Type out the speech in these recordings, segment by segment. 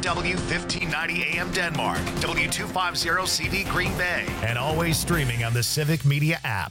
KDWW 1590 AM Denmark, W250CD Green Bay, and always streaming on the Civic Media app.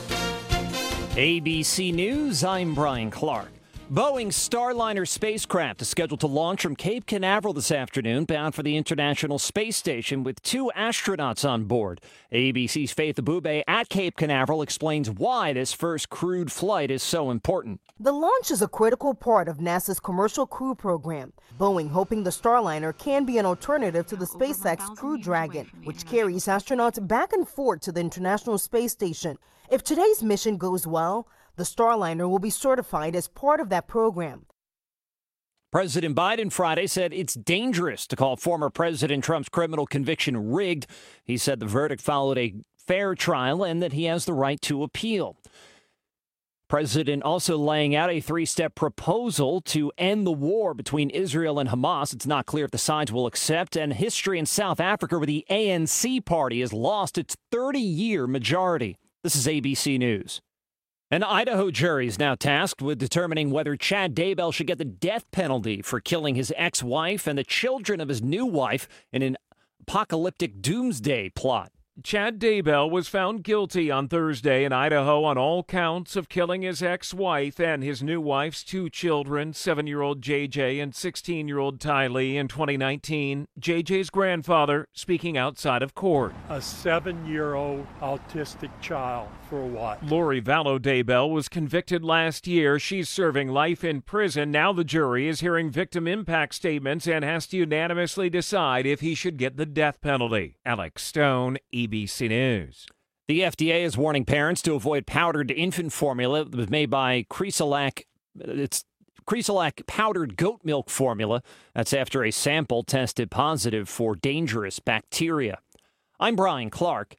ABC News, I'm Brian Clark. Boeing's Starliner spacecraft is scheduled to launch from Cape Canaveral this afternoon, bound for the International Space Station with 2 astronauts on board. ABC's Faith Abube at Cape Canaveral explains why this first crewed flight is so important. The launch is a critical part of NASA's Commercial Crew Program. Boeing hoping the Starliner can be an alternative to the SpaceX Crew Dragon, which carries astronauts back and forth to the International Space Station. If today's mission goes well, the Starliner will be certified as part of that program. President Biden Friday said it's dangerous to call former President Trump's criminal conviction rigged. He said the verdict followed a fair trial and that he has the right to appeal. President also laying out a 3-step proposal to end the war between Israel and Hamas. It's not clear if the sides will accept. And history in South Africa, where the ANC party has lost its 30-year majority. This is ABC News. An Idaho jury is now tasked with determining whether Chad Daybell should get the death penalty for killing his ex-wife and the children of his new wife in an apocalyptic doomsday plot. Chad Daybell was found guilty on Thursday in Idaho on all counts of killing his ex-wife and his new wife's 2 children, 7-year-old JJ and 16-year-old Tylee, in 2019. JJ's grandfather speaking outside of court. A 7-year-old autistic child, for what? Lori Vallow Daybell was convicted last year. She's serving life in prison. Now the jury is hearing victim impact statements and has to unanimously decide if he should get the death penalty. Alex Stone, ABC News. The FDA is warning parents to avoid powdered infant formula that was made by Cresilac. It's Cresilac powdered goat milk formula. That's after a sample tested positive for dangerous bacteria. I'm Brian Clark,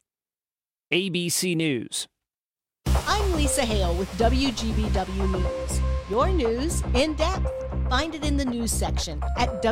ABC News. I'm Lisa Hale with WGBW News. Your news in depth. Find it in the news section at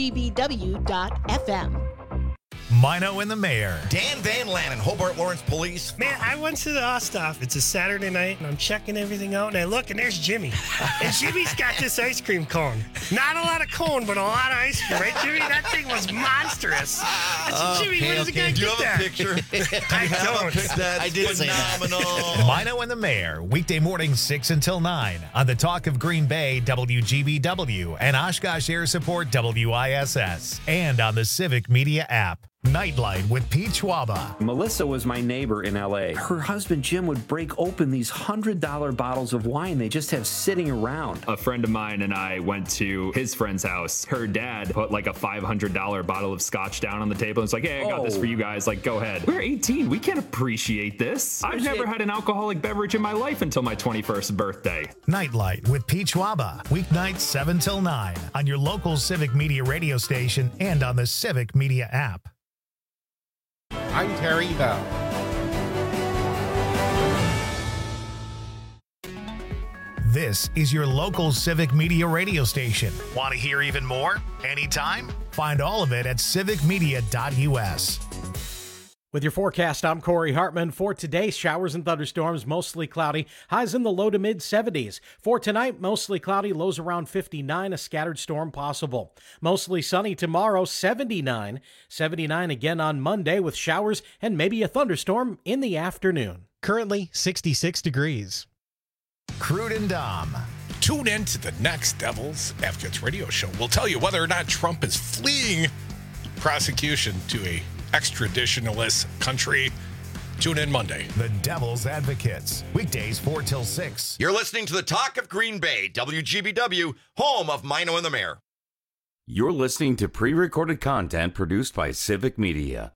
WGBW.FM. Mino and the Mayor. Dan Van Lannen, Hobart Lawrence Police. Man, I went to the Osthoff. It's a Saturday night, and I'm checking everything out, and I look, and there's Jimmy. And Jimmy's got this ice cream cone. Not a lot of cone, but a lot of ice cream, right, Jimmy? That thing was monstrous. I said, Jimmy, where does the guy Do you get have that? a picture? I don't. I did phenomenal. Mino and the Mayor, weekday mornings 6 until 9 on the Talk of Green Bay, WGBW, and Oshkosh Air Support, WISS, and on the Civic Media app. Nightlight with Pete Schwaba. Melissa was my neighbor in L.A. Her husband, Jim, would break open these $100 bottles of wine they just have sitting around. A friend of mine and I went to his friend's house. Her dad put like a $500 bottle of scotch down on the table. It's like, hey, I got this for you guys. Like, go ahead. We're 18. We can't appreciate this. I've never had an alcoholic beverage in my life until my 21st birthday. Nightlight with Pete Schwaba. Weeknights 7 till 9 on your local Civic Media radio station and on the Civic Media app. I'm Terry Bell. This is your local Civic Media radio station. Want to hear even more? Anytime? Find all of it at civicmedia.us. With your forecast, I'm Corey Hartman. For today, showers and thunderstorms, mostly cloudy, highs in the low to mid 70s. For tonight, mostly cloudy, lows around 59, a scattered storm possible. Mostly sunny tomorrow, 79. 79 again on Monday with showers and maybe a thunderstorm in the afternoon. Currently 66 degrees. Crude and Dom. Tune in to the next Devils Advocates radio show. We'll tell you whether or not Trump is fleeing prosecution to a extraditionalist country. Tune in Monday. The Devil's Advocates. Weekdays 4 till 6. You're listening to the Talk of Green Bay, WGBW, home of Mino and the Mayor. You're listening to pre-recorded content produced by Civic Media.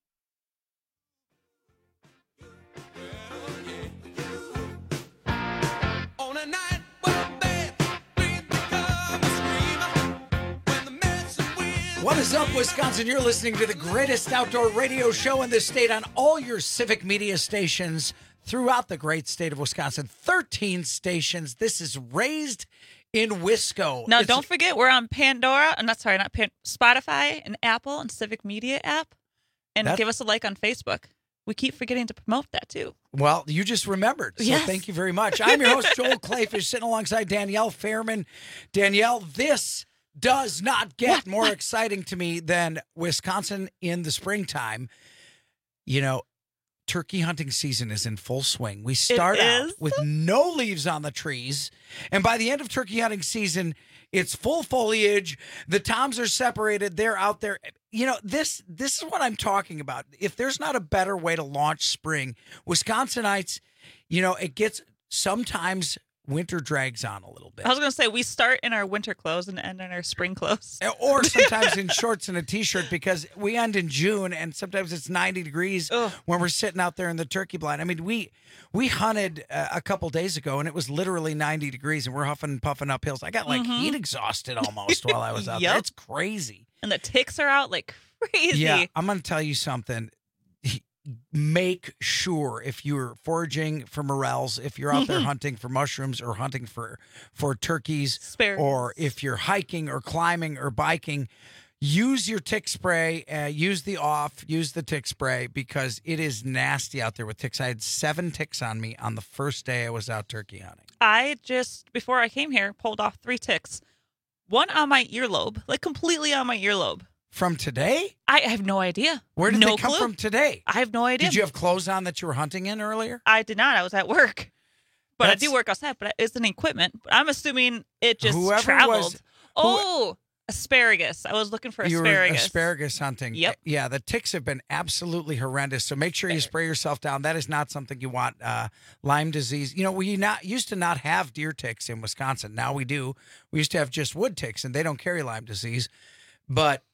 What is up, Wisconsin? You're listening to the greatest outdoor radio show in the state on all your Civic Media stations throughout the great state of Wisconsin. 13 stations. This is Raised in Wisco. Now, don't forget, we're on Pandora. Spotify and Apple and Civic Media app. And give us a like on Facebook. We keep forgetting to promote that, too. Well, you just remembered. So Thank you very much. I'm your host, Joel Clayfish, sitting alongside Danielle Fairman. Danielle, this does not get more exciting to me than Wisconsin in the springtime. You know, turkey hunting season is in full swing. We start out with no leaves on the trees, and by the end of turkey hunting season, it's full foliage. The toms are separated. They're out there. You know, this is what I'm talking about. If there's not a better way to launch spring, Wisconsinites, you know, it gets sometimes winter drags on a little bit. I was going to say, we start in our winter clothes and end in our spring clothes. Or sometimes in shorts and a T-shirt, because we end in June, and sometimes it's 90 degrees when we're sitting out there in the turkey blind. I mean, we hunted a couple days ago, and it was literally 90 degrees, and we're huffing and puffing up hills. I got, like, heat exhausted almost while I was out there. It's crazy. And the ticks are out like crazy. Yeah, I'm going to tell you something. Make sure, if you're foraging for morels, if you're out there hunting for mushrooms or hunting for turkeys, or if you're hiking or climbing or biking, use your tick spray, use the tick spray, because it is nasty out there with ticks. I had 7 ticks on me on the first day I was out turkey hunting. I just, before I came here, pulled off 3 ticks. One on my earlobe, like completely on my earlobe. From today? I have no idea. Where did they come from today? I have no idea. Did you have clothes on that you were hunting in earlier? I did not. I was at work. But I do work outside, but it's an equipment. But I'm assuming it just traveled. Asparagus. I was looking for asparagus. You were asparagus hunting. Yep. Yeah, the ticks have been absolutely horrendous. So make sure you spray yourself down. That is not something you want. Lyme disease. You know, we used to not have deer ticks in Wisconsin. Now we do. We used to have just wood ticks, and they don't carry Lyme disease. But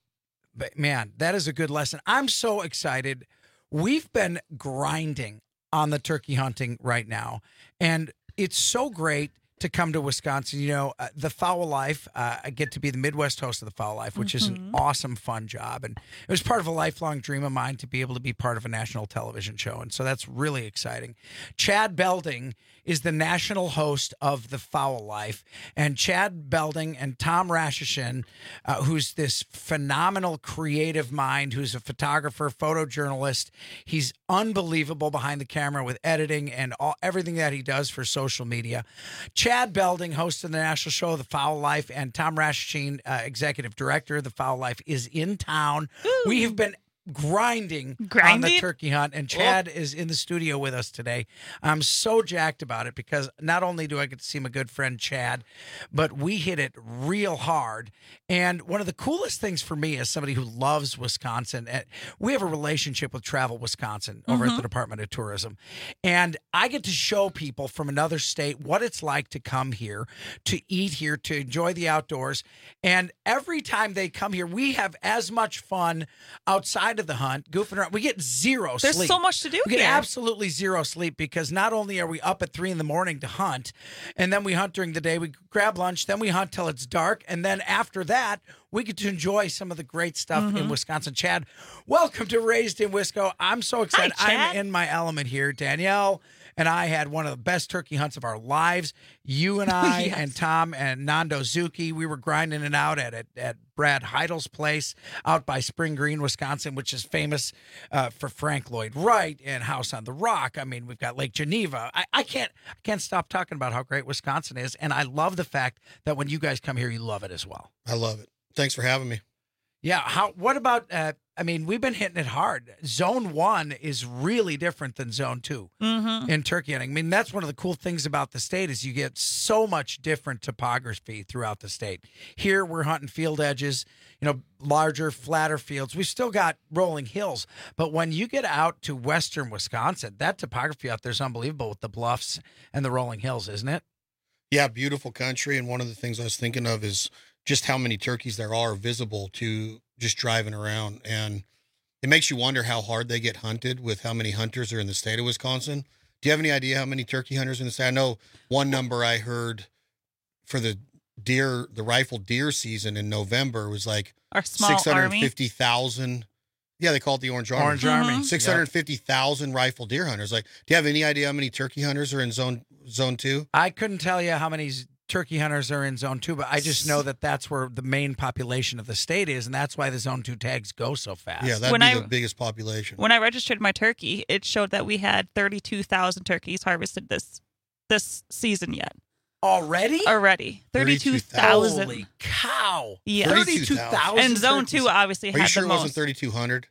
man, that is a good lesson. I'm so excited. We've been grinding on the turkey hunting right now, and it's so great to come to Wisconsin. You know, the Fowl Life, I get to be the Midwest host of the Fowl Life, which is an awesome, fun job. And it was part of a lifelong dream of mine to be able to be part of a national television show. And so that's really exciting. Chad Belding is the national host of the Fowl Life. And Chad Belding and Tom Rashishin, who's this phenomenal creative mind, who's a photographer, photojournalist. He's unbelievable behind the camera with editing and everything that he does for social media. Chad Belding, host of the national show The Fowl Life, and Tom Rashishin, executive director of The Fowl Life, is in town. Ooh. We have been grinding on the turkey hunt, and Chad is in the studio with us today. I'm so jacked about it, because not only do I get to see my good friend Chad, but we hit it real hard. And one of the coolest things for me, as somebody who loves Wisconsin, we have a relationship with Travel Wisconsin over at the Department of Tourism, and I get to show people from another state what it's like to come here, to eat here, to enjoy the outdoors. And every time they come here, we have as much fun outside of the hunt, goofing around. We get zero sleep. There's so much to do We get absolutely zero sleep, because not only are we up at 3 a.m. to hunt, and then we hunt during the day, we grab lunch, then we hunt till it's dark, and then after that, we get to enjoy some of the great stuff in Wisconsin. Chad, welcome to Raised in Wisco. I'm so excited. Hi, I'm in my element here. Danielle and I had one of the best turkey hunts of our lives. You and I and Tom and Nando Zuki, we were grinding it out at Brad Heidel's place out by Spring Green, Wisconsin, which is famous for Frank Lloyd Wright and House on the Rock. I mean, we've got Lake Geneva. I can't stop talking about how great Wisconsin is, and I love the fact that when you guys come here, you love it as well. I love it. Thanks for having me. Yeah. What about, I mean, we've been hitting it hard. Zone 1 is really different than Zone 2 in turkey hunting. I mean, that's one of the cool things about the state is you get so much different topography throughout the state. Here, we're hunting field edges, you know, larger, flatter fields. We've still got rolling hills. But when you get out to western Wisconsin, that topography out there is unbelievable with the bluffs and the rolling hills, isn't it? Yeah, beautiful country. And one of the things I was thinking of is just how many turkeys there are visible to just driving around. And it makes you wonder how hard they get hunted with how many hunters are in the state of Wisconsin. Do you have any idea how many turkey hunters in the state? I know one number I heard for the rifle deer season in November was like our small 650,000. Yeah, they call it the Orange Army. Orange Army. 650,000 rifle deer hunters. Like, do you have any idea how many turkey hunters are in zone 2? I couldn't tell you how many turkey hunters are in Zone 2, but I just know that that's where the main population of the state is, and that's why the Zone 2 tags go so fast. Yeah, that'd be the biggest population. When I registered my turkey, it showed that we had 32,000 turkeys harvested this season yet. Already? Already. 32,000. Holy cow. Yeah. 32,000. And Zone 2 obviously Are you had sure the it most. wasn't 3,200?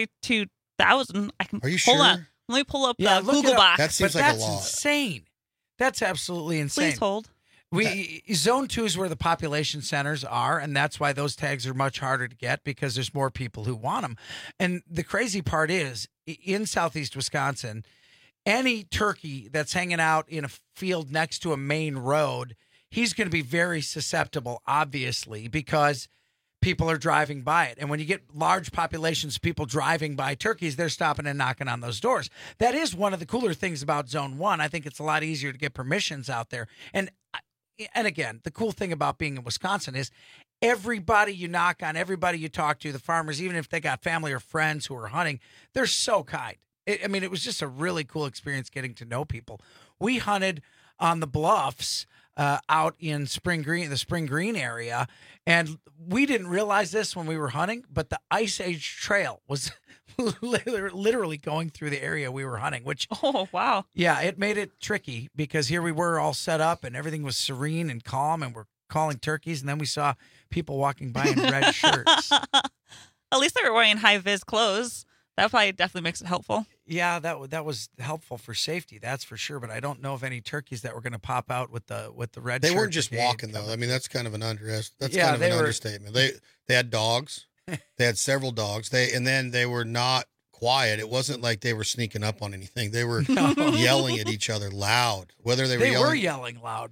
32,000. I can. Are you Hold sure? on. Let me pull up Yeah, the look Google it up. box. That seems But like a that's lot. insane. That's absolutely insane. Please hold. Zone 2 is where the population centers are, and that's why those tags are much harder to get because there's more people who want them. And the crazy part is, in southeast Wisconsin, any turkey that's hanging out in a field next to a main road, he's going to be very susceptible, obviously, because people are driving by it. And when you get large populations of people driving by turkeys, they're stopping and knocking on those doors. That is one of the cooler things about Zone 1. I think it's a lot easier to get permissions out there. And again, the cool thing about being in Wisconsin is everybody you knock on, everybody you talk to, the farmers, even if they got family or friends who are hunting, they're so kind. It was just a really cool experience getting to know people. We hunted on the bluffs out in the Spring Green area, and we didn't realize this when we were hunting, but the Ice Age Trail was literally going through the area we were hunting, which, oh, wow. Yeah, it made it tricky because here we were all set up and everything was serene and calm, and we're calling turkeys, and then we saw people walking by in red shirts. At least they were wearing high-vis clothes. That probably definitely makes it helpful. Yeah, that was helpful for safety, that's for sure. But I don't know of any turkeys that were going to pop out with the red. They shirt weren't just brigade walking though. I mean, that's kind of an understatement. Yeah, That's kind of an understatement. They had dogs. They had several dogs. They were not quiet. It wasn't like they were sneaking up on anything. They were yelling at each other loud. Whether they were yelling loud,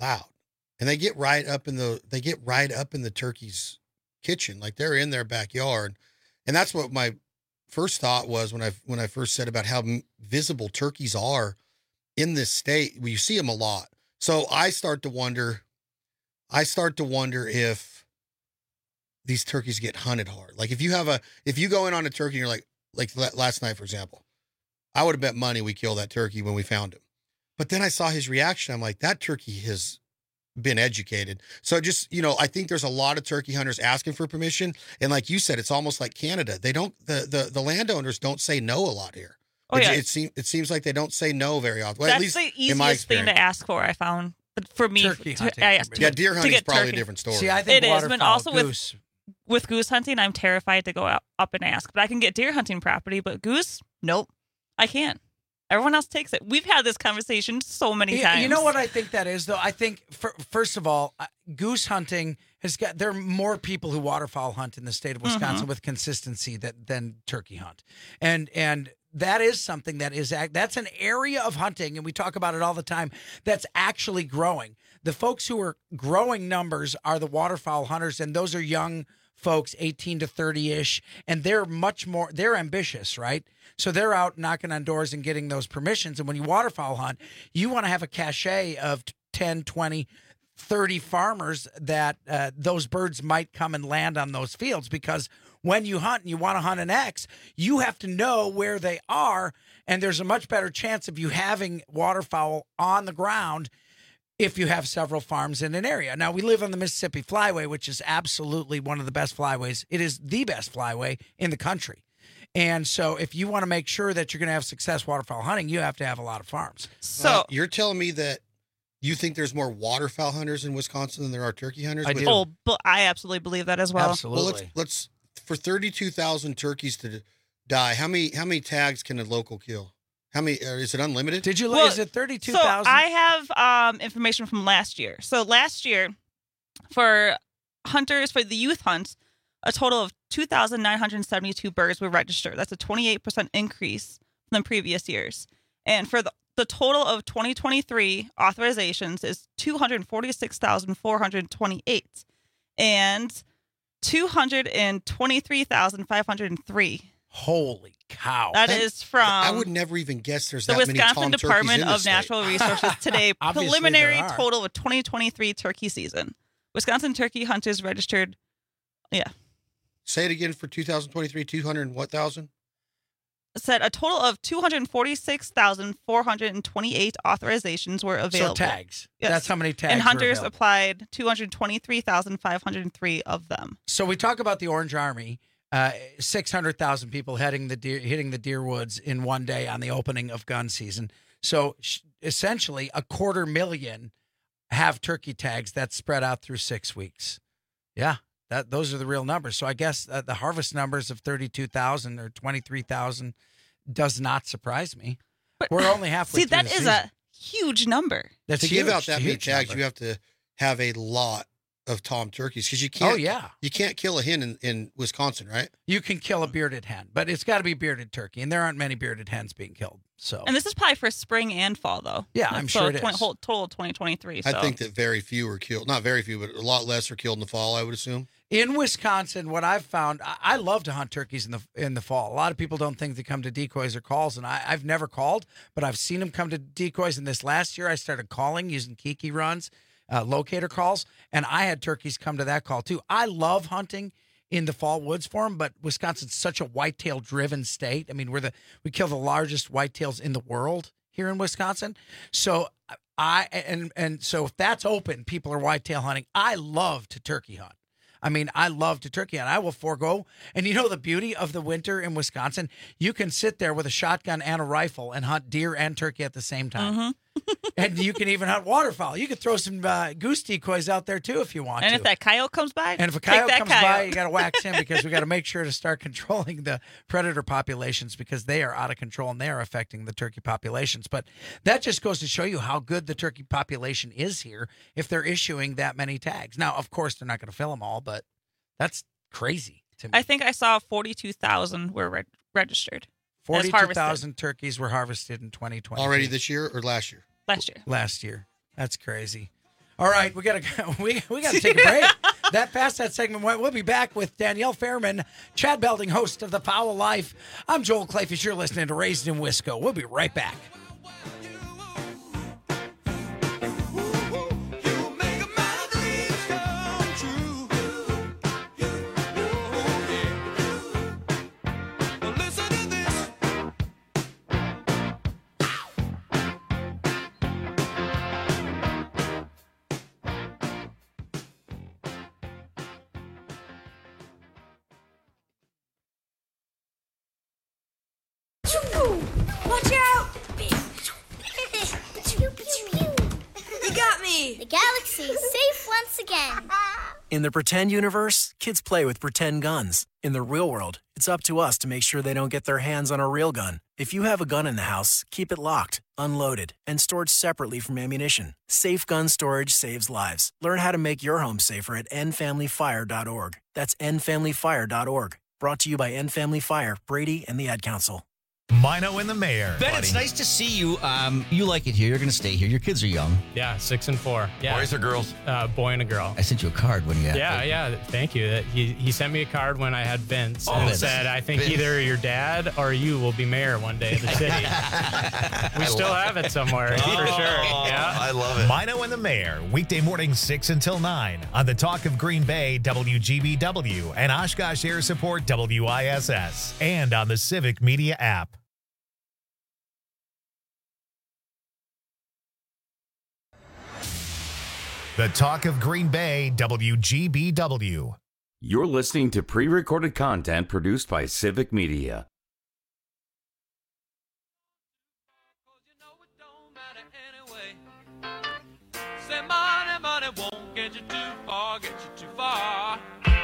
and they get right up in the turkey's kitchen, like they're in their backyard, and that's what my first thought was when I first said about how visible turkeys are in this state. You see them a lot. So I start to wonder if these turkeys get hunted hard. Like if you go in on a turkey and you're like last night, for example, I would have bet money we killed that turkey when we found him. But then I saw his reaction. I'm like, that turkey has been educated. So just, I think there's a lot of turkey hunters asking for permission. And like you said, it's almost like Canada. They don't, the landowners don't say no a lot here. Oh, yeah. It seems like they don't say no very often. Well, That's at least the in my easiest thing experience. to ask for, I found. For me, Turkey hunting. Deer hunting is probably a different story. See, I think it is, but also goose. with goose hunting, I'm terrified to go up and ask. But I can get deer hunting property, but goose, nope, I can't. Everyone else takes it. We've had this conversation so many times. You know what I think that is, though? I think, first of all, goose hunting there are more people who waterfowl hunt in the state of Wisconsin with consistency than turkey hunt. And that is something that's an area of hunting, and we talk about it all the time, that's actually growing. The folks who are growing numbers are the waterfowl hunters, and those are young folks, 18 to 30-ish, and they're ambitious, right? So they're out knocking on doors and getting those permissions. And when you waterfowl hunt, you want to have a cachet of 10, 20, 30 farmers that those birds might come and land on those fields, because when you hunt and you want to hunt an X, you have to know where they are, and there's a much better chance of you having waterfowl on the ground if you have several farms in an area. Now, we live on the Mississippi Flyway, which is absolutely one of the best flyways. It is the best flyway in the country. And so if you want to make sure that you're going to have success waterfowl hunting, you have to have a lot of farms. So you're telling me that you think there's more waterfowl hunters in Wisconsin than there are turkey hunters? I do. Oh, but I absolutely believe that as well. Absolutely. Well, let's for 32,000 turkeys to die, how many tags can a local kill? How many? Is it unlimited? Is it 32,000? So I have information from last year. So last year, for hunters, for the youth hunts, a total of 2,972 birds were registered. That's a 28% increase from the previous years. And for the total of 2023 authorizations is 246,428 and 223,503. Holy cow. That is from I would never even guess there's the that many Wisconsin tom turkeys Department in the of state. Natural Resources today. Obviously Preliminary there are. total of 2023 turkey season. Wisconsin turkey hunters registered. Yeah. Say it again for 2023, 200 and what thousand? Said a total of 246,428 authorizations were available. So tags. Yes. That's how many tags And were hunters available. applied 223,503 of them. So we talk about the Orange Army, 600,000 people hitting the deer woods in one day on the opening of gun season. So essentially 250,000 have turkey tags that's spread out through 6 weeks. Yeah, those are the real numbers. So I guess the harvest numbers of 32,000 or 23,000 does not surprise me. But, we're only halfway through that the is season. a huge number. That's to huge. give out that many Huge tags, number. you have to have a lot of tom turkeys because you can't. Oh, yeah. You can't kill a hen in Wisconsin, right? You can kill a bearded hen, but it's got to be bearded turkey, and there aren't many bearded hens being killed. So, And this is probably for spring and fall, though. Yeah, I'm sure it is. Whole total 2023. So. I think that very few are killed. Not very few, but a lot less are killed in the fall, I would assume. in Wisconsin, what I've found, I love to hunt turkeys in the fall. A lot of people don't think they come to decoys or calls, and I've never called, but I've seen them come to decoys. And this last year, I started calling using Kiki runs, locator calls, and I had turkeys come to that call too. I love hunting in the fall woods for them, but Wisconsin's such a whitetail driven state. I mean, we kill the largest whitetails in the world here in Wisconsin. So so if that's open, people are whitetail hunting. I love to turkey hunt. I mean, I love to turkey hunt. I will forego. And you know the beauty of the winter in Wisconsin? You can sit there with a shotgun and a rifle and hunt deer and turkey at the same time. Mm-hmm. And you can even hunt waterfowl. You could throw some goose decoys out there too if you want to. And if that coyote comes by, and if a coyote comes by, you got to wax him because we got to make sure to start controlling the predator populations because they are out of control and they are affecting the turkey populations. But that just goes to show you how good the turkey population is here if they're issuing that many tags. Now, of course, they're not going to fill them all, but that's crazy to me. I think I saw 42,000 were registered. 42,000 turkeys were harvested in 2020. Already this year or last year? Last year. Last year. That's crazy. All right, we gotta take a break. That segment went. We'll be back with Danielle Fairman, Chad Belding, host of The Fowl Life. I'm Joel Clayfish. You're listening to Raised in Wisco. We'll be right back. Watch out! You got me! The galaxy is safe once again. In the pretend universe, kids play with pretend guns. In the real world, it's up to us to make sure they don't get their hands on a real gun. If you have a gun in the house, keep it locked, unloaded, and stored separately from ammunition. Safe gun storage saves lives. Learn how to make your home safer at endfamilyfire.org. That's endfamilyfire.org. Brought to you by End Family Fire, Brady, and the Ad Council. Mino and the Mayor. Ben, it's nice to see you. You like it here. You're going to stay here. Your kids are young. Yeah, 6 and 4. Yeah. Boys or girls? Boy and a girl. I sent you a card when you had Yeah. Thank you. He sent me a card when I had Vince and said, I think either your dad or you will be mayor one day of the city. We still have it somewhere, for sure. Yeah. I love it. Mino and the Mayor, weekday mornings 6 until 9 on the Talk of Green Bay, WGBW, and Oshkosh Air Support, WISS, and on the Civic Media app. The Talk of Green Bay, WGBW. You're listening to pre-recorded content produced by Civic Media. Say money won't get you too far, get you too far.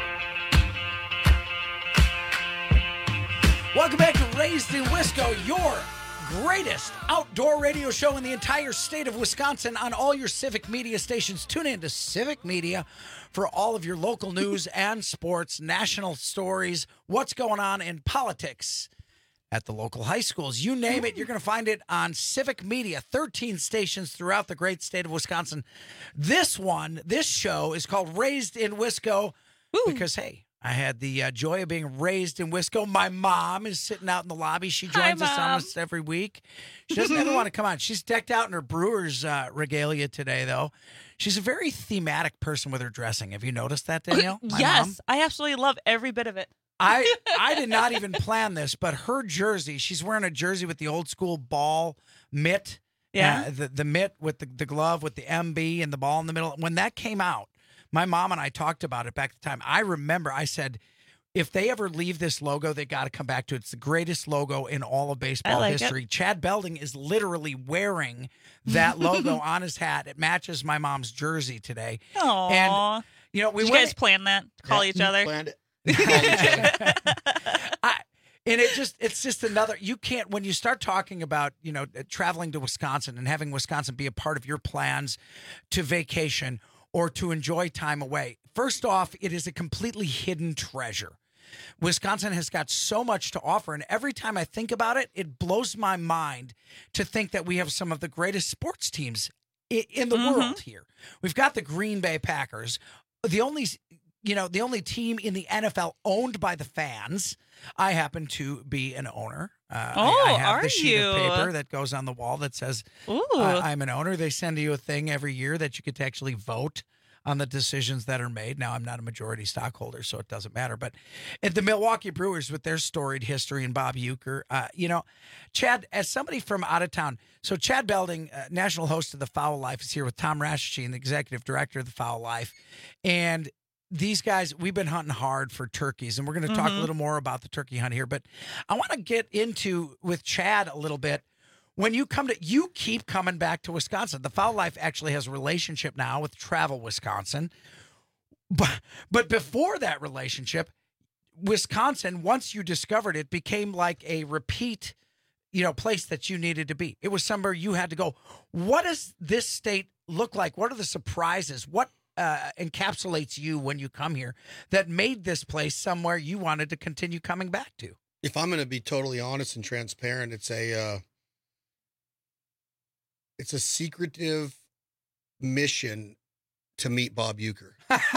Welcome back to Raised in Wisco, your greatest outdoor radio show in the entire state of Wisconsin on all your Civic Media stations. Tune in to Civic Media for all of your local news and sports, national stories, what's going on in politics at the local high schools. You name it, you're going to find it on Civic Media, 13 stations throughout the great state of Wisconsin. This show is called Raised in Wisco because, hey, I had the joy of being raised in Wisco. My mom is sitting out in the lobby. She joins us almost every week. She doesn't ever want to come on. She's decked out in her Brewers regalia today, though. She's a very thematic person with her dressing. Have you noticed that, Danielle? Yes, mom? I absolutely love every bit of it. I did not even plan this, but her jersey, she's wearing a jersey with the old school ball mitt. Yeah. The mitt with the glove with the MB and the ball in the middle. When that came out, my mom and I talked about it back at the time. I remember I said, if they ever leave this logo, they got to come back to it. It's the greatest logo in all of baseball history. Chad Belding is literally wearing that logo on his hat. It matches my mom's jersey today. Aww. And, Did you guys plan that? Call each other? Planned it. And it's just another, you can't, when you start talking about, traveling to Wisconsin and having Wisconsin be a part of your plans to vacation or to enjoy time away. First off, it is a completely hidden treasure. Wisconsin has got so much to offer. And every time I think about it, it blows my mind to think that we have some of the greatest sports teams in the world here. We've got the Green Bay Packers, the only team in the NFL owned by the fans. I happen to be an owner. I have the sheet of paper that goes on the wall that says I'm an owner. They send you a thing every year that you get to actually vote on the decisions that are made. Now, I'm not a majority stockholder, so it doesn't matter. But at the Milwaukee Brewers, with their storied history and Bob Uecker, Chad, as somebody from out of town, so Chad Belding, national host of The Foul Life, is here with Tom Raschke, the executive director of The Foul Life. And these guys, we've been hunting hard for turkeys, and we're going to talk a little more about the turkey hunt here. But I want to get into with Chad a little bit. When you keep coming back to Wisconsin. The Foul Life actually has a relationship now with Travel Wisconsin. But before that relationship, Wisconsin, once you discovered it, became like a repeat, place that you needed to be. It was somewhere you had to go. What does this state look like? What are the surprises? What encapsulates you when you come here that made this place somewhere you wanted to continue coming back to? If I'm going to be totally honest and transparent, it's a secretive mission to meet Bob Uecker.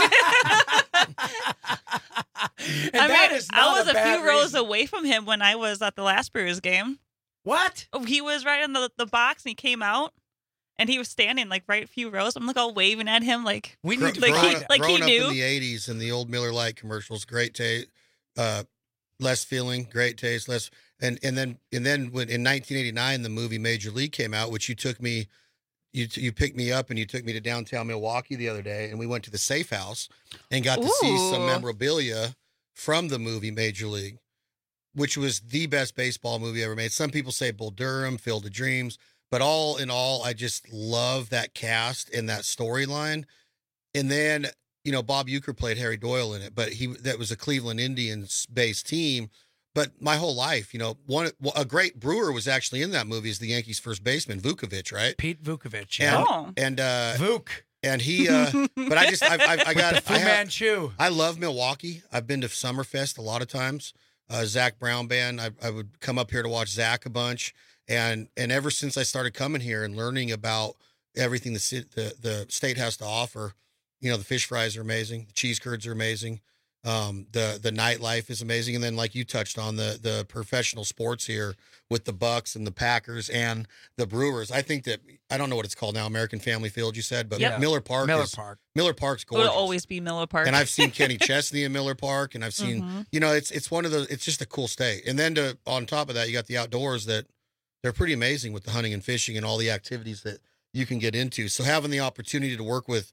I was a few rows away from him when I was at the last Brewers game. What? He was right in the box, and he came out, and he was standing like right a few rows. I'm like all waving at him, like he knew. Growing up in the '80s and the old Miller Lite commercials, great taste, less feeling, great taste, less. And then when in 1989 the movie Major League came out, which you took me, you picked me up and you took me to downtown Milwaukee the other day, and we went to the Safe House and got to see some memorabilia from the movie Major League, which was the best baseball movie ever made. Some people say Bull Durham, Field of Dreams, but all in all, I just love that cast and that storyline. And then Bob Uecker played Harry Doyle in it, but that was a Cleveland Indians based team. But my whole life, a great Brewer was actually in that movie as the Yankees' first baseman, Vukovich, right? Pete Vukovich. And Vuk. And he, but I got Fu Manchu. I love Milwaukee. I've been to Summerfest a lot of times. Zach Brown Band. I would come up here to watch Zach a bunch. And ever since I started coming here and learning about everything the state has to offer, the fish fries are amazing. The cheese curds are amazing. The nightlife is amazing. And then like you touched on the professional sports here with the Bucks and the Packers and the Brewers. I think that, I don't know what it's called now, American Family Field, you said, but Miller Park's gorgeous. It'll always be Miller Park. And I've seen Kenny Chesney in Miller Park, and I've seen, it's one of those, it's just a cool state. And then on top of that, you got the outdoors that they're pretty amazing with the hunting and fishing and all the activities that you can get into. So having the opportunity to work with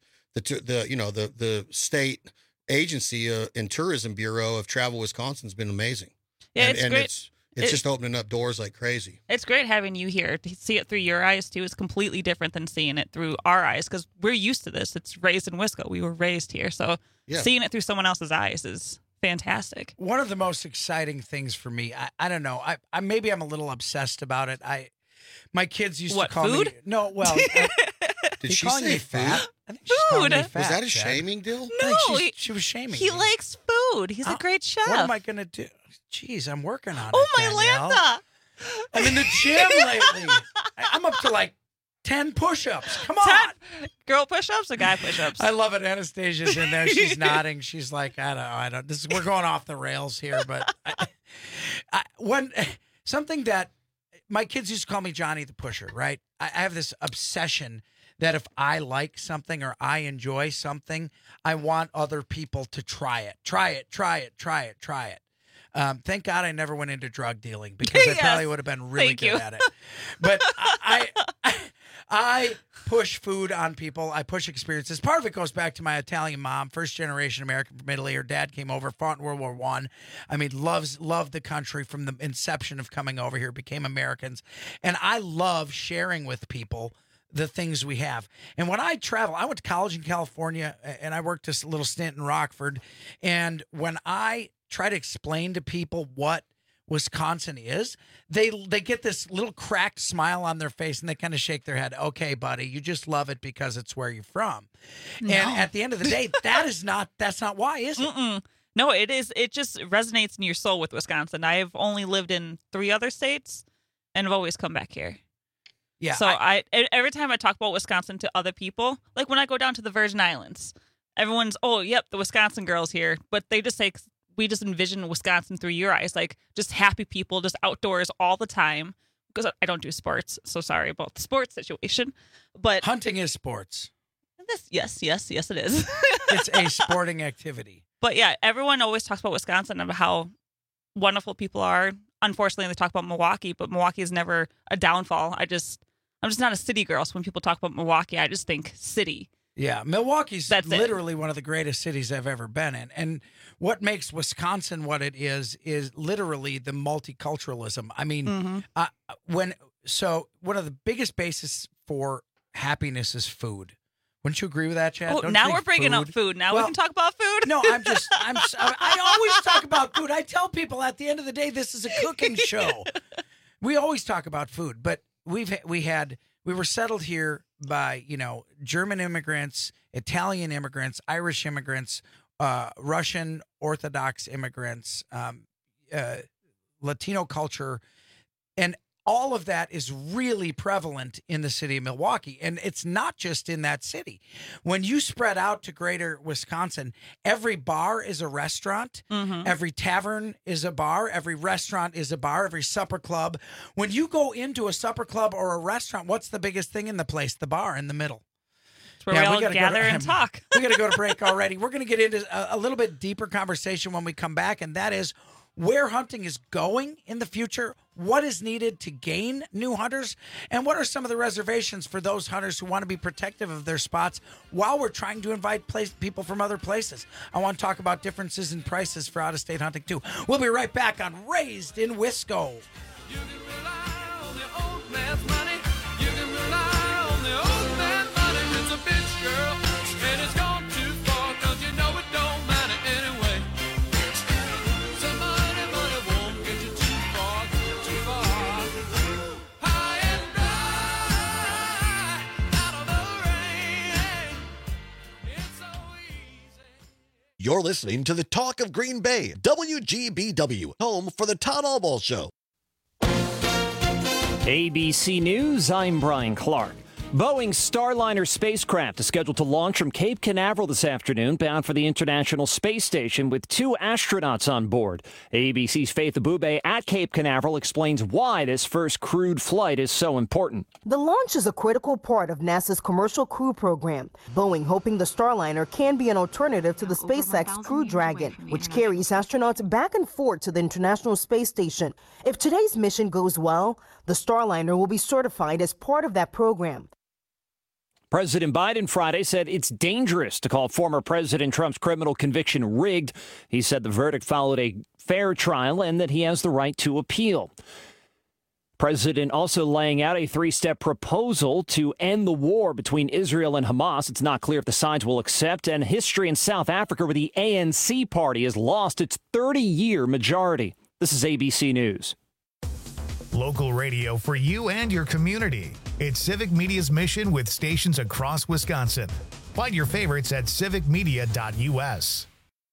the state agency and tourism bureau of Travel Wisconsin has been amazing. Yeah, it's great. It's just opening up doors like crazy. It's great having you here to see it through your eyes too. It's completely different than seeing it through our eyes because we're used to this. It's raised in Wisco. We were raised here, so seeing it through someone else's eyes is fantastic. One of the most exciting things for me, I don't know. I maybe I'm a little obsessed about it. My kids used to call food? me. No, well. Did she say fat? I think she's calling me fat. Was that a shaming deal? No, she was shaming. He me. likes food. He's a great chef. What am I gonna do? Jeez, I'm working on it. Oh my Danielle. Lanta! I'm in the gym lately. I'm up to like 10 push-ups. Come on. 10 girl push-ups or guy push-ups? I love it. Anastasia's in there. She's nodding. She's like, I don't. We're going off the rails here, but something that my kids used to call me Johnny the Pusher. Right? I have this obsession that if I like something or I enjoy something, I want other people to try it. Try it. Thank God I never went into drug dealing because I probably would have been really good at it. But I push food on people. I push experiences. Part of it goes back to my Italian mom, first-generation American from Italy. Her dad came over, fought in World War I. I mean, loved the country from the inception of coming over here, became Americans. And I love sharing with people the things we have. And when I travel, I went to college in California, and I worked a little stint in Rockford. And when I try to explain to people what Wisconsin is, they get this little cracked smile on their face, and they kind of shake their head. Okay, buddy, you just love it because it's where you're from. No. And at the end of the day, that's not why, is it? Mm-mm. No, it is. It just resonates in your soul with Wisconsin. I've only lived in 3 other states, and I've always come back here. Yeah. So every time I talk about Wisconsin to other people, like when I go down to the Virgin Islands, everyone's, oh, yep, the Wisconsin girls here, but they just say, we just envision Wisconsin through your eyes, like just happy people, just outdoors all the time. Because I don't do sports, so sorry about the sports situation. But hunting is sports. Yes, it is. It's a sporting activity. But yeah, everyone always talks about Wisconsin and how wonderful people are. Unfortunately, they talk about Milwaukee, but Milwaukee is never a downfall. I'm just not a city girl. So when people talk about Milwaukee, I just think city. Yeah, Milwaukee's literally one of the greatest cities I've ever been in. And what makes Wisconsin what it is literally the multiculturalism. I mean, one of the biggest basis for happiness is food. Wouldn't you agree with that, Chad? Oh, now we're bringing up food. Now we can talk about food. No, I always talk about food. I tell people at the end of the day, this is a cooking show. We always talk about food, but we were settled here by, German immigrants, Italian immigrants, Irish immigrants, Russian Orthodox immigrants, Latino culture, and all of that is really prevalent in the city of Milwaukee. And it's not just in that city. When you spread out to greater Wisconsin, every bar is a restaurant. Mm-hmm. Every tavern is a bar. Every restaurant is a bar. Every supper club. When you go into a supper club or a restaurant, what's the biggest thing in the place? The bar in the middle. It's where we all gather and talk. We got to go to break already. We're going to get into a little bit deeper conversation when we come back, and that is where hunting is going in the future, what is needed to gain new hunters, and what are some of the reservations for those hunters who want to be protective of their spots while we're trying to invite people from other places. I want to talk about differences in prices for out-of-state hunting, too. We'll be right back on Raised in Wisco. You can rely on the old man's money. You can rely on the old man's money. It's a bitch, girl, and it's gone too far, 'cause you know it don't matter anyway. You're listening to the Talk of Green Bay, WGBW, home for the Todd Albaugh Show. ABC News, I'm Brian Clark. Boeing's Starliner spacecraft is scheduled to launch from Cape Canaveral this afternoon, bound for the International Space Station with 2 astronauts on board. ABC's Faith Abube at Cape Canaveral explains why this first crewed flight is so important. The launch is a critical part of NASA's Commercial Crew Program. Boeing hoping the Starliner can be an alternative to the SpaceX Crew Dragon, which carries astronauts back and forth to the International Space Station. If today's mission goes well, the Starliner will be certified as part of that program. President Biden Friday said it's dangerous to call former President Trump's criminal conviction rigged. He said the verdict followed a fair trial and that he has the right to appeal. President also laying out a 3-step proposal to end the war between Israel and Hamas. It's not clear if the sides will accept. And history in South Africa, where the ANC party has lost its 30-year majority. This is ABC News. Local radio for you and your community. It's Civic Media's mission with stations across Wisconsin. Find your favorites at civicmedia.us.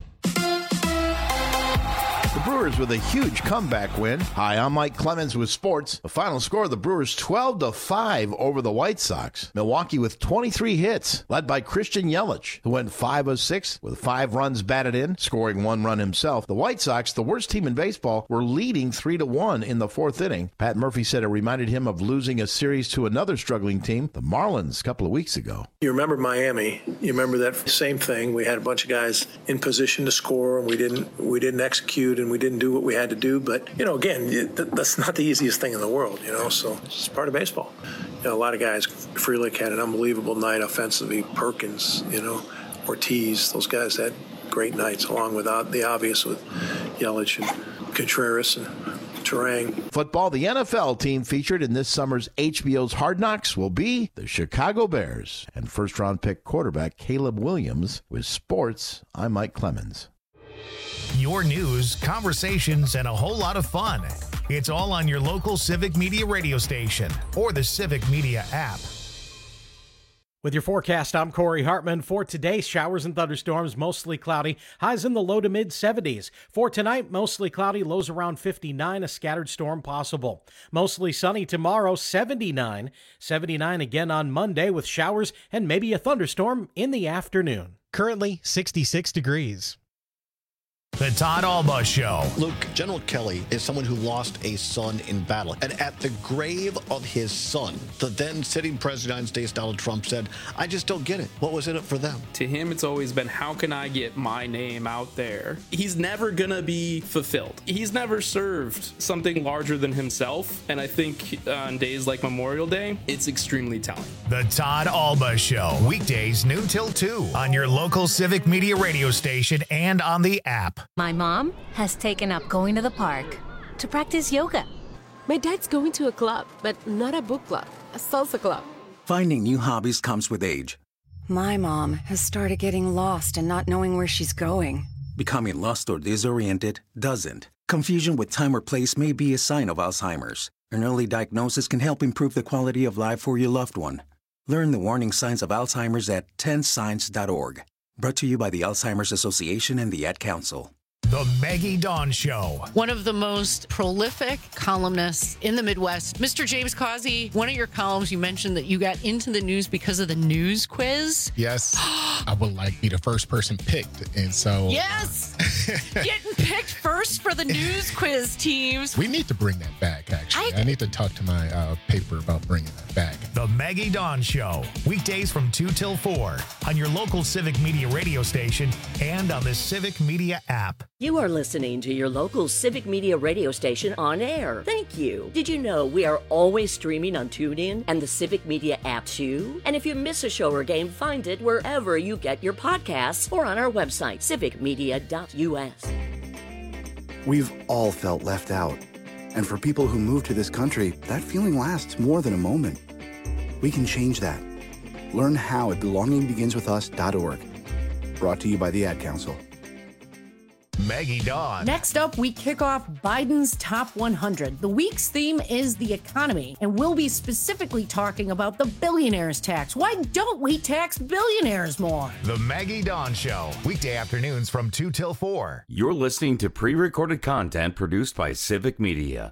The Brewers with a huge comeback win. Hi, I'm Mike Clemens with sports. The final score of the Brewers 12-5 over the White Sox. Milwaukee with 23 hits, led by Christian Yelich, who went 5 of 6 with 5 runs batted in, scoring 1 run himself. The White Sox, the worst team in baseball, were leading 3-1 in the 4th inning. Pat Murphy said it reminded him of losing a series to another struggling team, the Marlins, a couple of weeks ago. You remember Miami. You remember that same thing. We had a bunch of guys in position to score, and we didn't execute, and and we didn't do what we had to do. But, again, that's not the easiest thing in the world, so it's part of baseball. A lot of guys, Frelick had an unbelievable night offensively, Perkins, Ortiz, those guys had great nights, along with the obvious with Yelich and Contreras and Turang. Football, the NFL team featured in this summer's HBO's Hard Knocks will be the Chicago Bears. And first-round pick quarterback Caleb Williams. With sports, I'm Mike Clemens. Your news, conversations, and a whole lot of fun. It's all on your local Civic Media radio station or the Civic Media app. With your forecast, I'm Corey Hartman. For today, showers and thunderstorms, mostly cloudy, highs in the low to mid 70s. For tonight, mostly cloudy, lows around 59, a scattered storm possible. Mostly sunny tomorrow, 79. 79 again on Monday with showers and maybe a thunderstorm in the afternoon. Currently 66 degrees. The Todd Alba Show. Luke, General Kelly is someone who lost a son in battle. And at the grave of his son, the then sitting president of the United States, Donald Trump, said, I just don't get it. What was in it for them? To him, it's always been, how can I get my name out there? He's never going to be fulfilled. He's never served something larger than himself. And I think on days like Memorial Day, it's extremely telling. The Todd Alba Show. Weekdays noon till 2 on your local Civic Media radio station and on the app. My mom has taken up going to the park to practice yoga. My dad's going to a club, but not a book club, a salsa club. Finding new hobbies comes with age. My mom has started getting lost and not knowing where she's going. Becoming lost or disoriented doesn't. Confusion with time or place may be a sign of Alzheimer's. An early diagnosis can help improve the quality of life for your loved one. Learn the warning signs of Alzheimer's at 10signs.org. Brought to you by the Alzheimer's Association and the Ad Council. The Maggie Dawn Show. One of the most prolific columnists in the Midwest. Mr. James Causey, one of your columns, you mentioned that you got into the news because of the news quiz. Yes. I would like to be the first person picked. And so. Yes. Getting picked first for the news quiz teams. We need to bring that back, actually. I need to talk to my paper about bringing that back. The Maggie Dawn Show. Weekdays from 2 till 4 on your local Civic Media radio station and on the Civic Media app. You are listening to your local Civic Media radio station on air. Thank you. Did you know we are always streaming on TuneIn and the Civic Media app too? And if you miss a show or game, find it wherever you get your podcasts or on our website, civicmedia.us. We've all felt left out. And for people who move to this country, that feeling lasts more than a moment. We can change that. Learn how at belongingbeginswithus.org. Brought to you by the Ad Council. Maggie Dawn. Next up, we kick off Biden's Top 100. The week's theme is the economy, and we'll be specifically talking about the billionaires tax. Why don't we tax billionaires more? The Maggie Dawn Show. Weekday afternoons from 2 till 4. You're listening to pre-recorded content produced by Civic Media.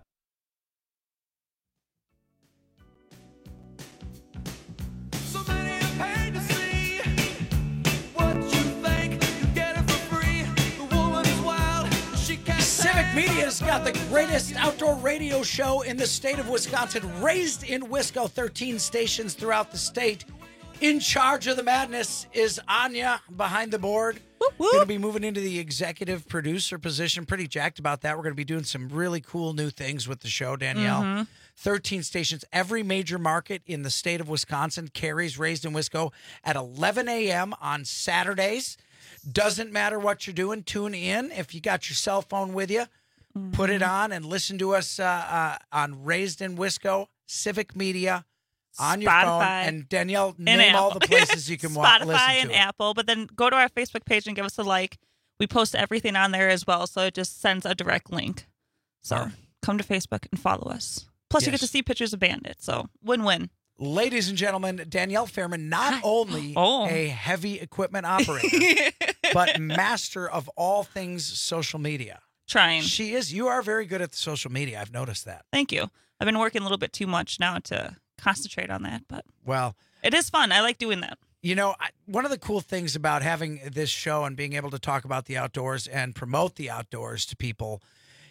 Civic Media's got the greatest outdoor radio show in the state of Wisconsin, raised in Wisco, 13 stations throughout the state. In charge of the madness is Anya behind the board. Going to be moving into the executive producer position. Pretty jacked about that. We're going to be doing some really cool new things with the show, Danielle. Mm-hmm. 13 stations. Every major market in the state of Wisconsin carries Raised in Wisco at 11 a.m. on Saturdays. Doesn't matter what you're doing. Tune in. If you got your cell phone with you, put it on and listen to us on Raised in Wisco, Civic Media, on your phone. And Danielle, name all the places you can Spotify listen to and it. Apple. But then go to our Facebook page and give us a like. We post everything on there as well, so it just sends a direct link. So come to Facebook and follow us. Plus, you get to see pictures of Bandit. So win-win. Ladies and gentlemen, Danielle Fairman, not only a heavy equipment operator, but master of all things social media. Trying. She is. You are very good at the social media. I've noticed that. Thank you. I've been working a little bit too much now to concentrate on that, but well, it is fun. I like doing that. You know, one of the cool things about having this show and being able to talk about the outdoors and promote the outdoors to people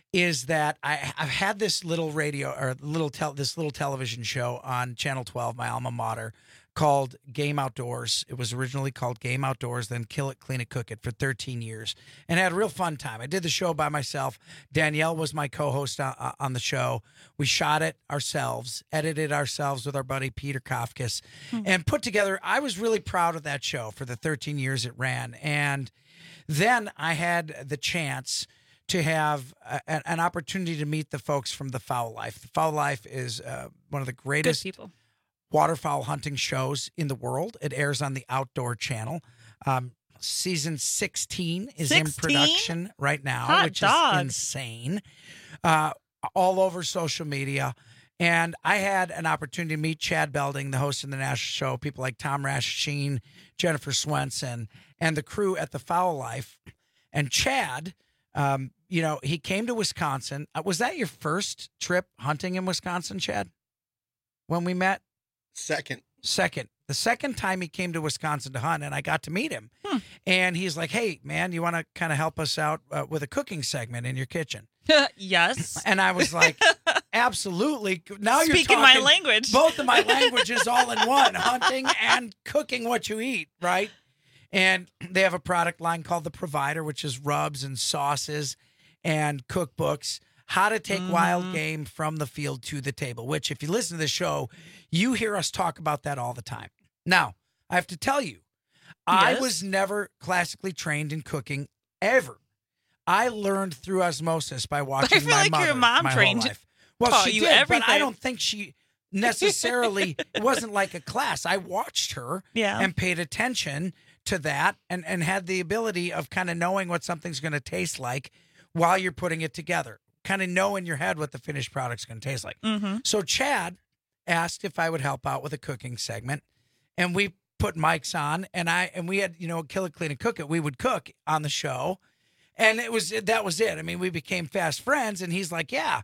is that I've had this little this little television show on Channel 12, my alma mater, called Game Outdoors. It was originally called Game Outdoors, then Kill It, Clean It, Cook It for 13 years, and had a real fun time. I did the show by myself. Danielle was my co-host on the show. We shot it ourselves, edited ourselves with our buddy Peter Kafkas, and put together. I was really proud of that show for the 13 years it ran, and then I had the chance to have an opportunity to meet the folks from The Fowl Life. The Fowl Life is one of the greatest waterfowl hunting shows in the world. It airs on the Outdoor Channel. Season 16 is in production right now, which is insane. All over social media. And I had an opportunity to meet Chad Belding, the host of the national show, people like Tom Rasheen, Jennifer Swenson, and the crew at The Fowl Life. And Chad, he came to Wisconsin. Was that your first trip hunting in Wisconsin, Chad, when we met? Second. The second time he came to Wisconsin to hunt, and I got to meet him. And he's like, hey, man, you want to kind of help us out with a cooking segment in your kitchen? Yes. And I was like, absolutely. Now you're speaking talking my language. Both of my languages all in one, hunting and cooking what you eat, right? And they have a product line called The Provider, which is rubs and sauces and cookbooks, how to take wild game from the field to the table, which if you listen to the show, you hear us talk about that all the time. Now, I have to tell you, I was never classically trained in cooking ever. I learned through osmosis by watching my mother. Your mom my trained whole life. Well, she you did, everything. but I don't think she necessarily, it wasn't like a class. I watched her and paid attention to that and had the ability of kind of knowing what something's going to taste like while you're putting it together. Kind of know in your head what the finished product's going to taste like. So Chad asked if I would help out with a cooking segment, and we put mics on, and we had, Kill It, Clean It, Cook It. We would cook on the show, and that was it. I mean, we became fast friends, and he's like, yeah.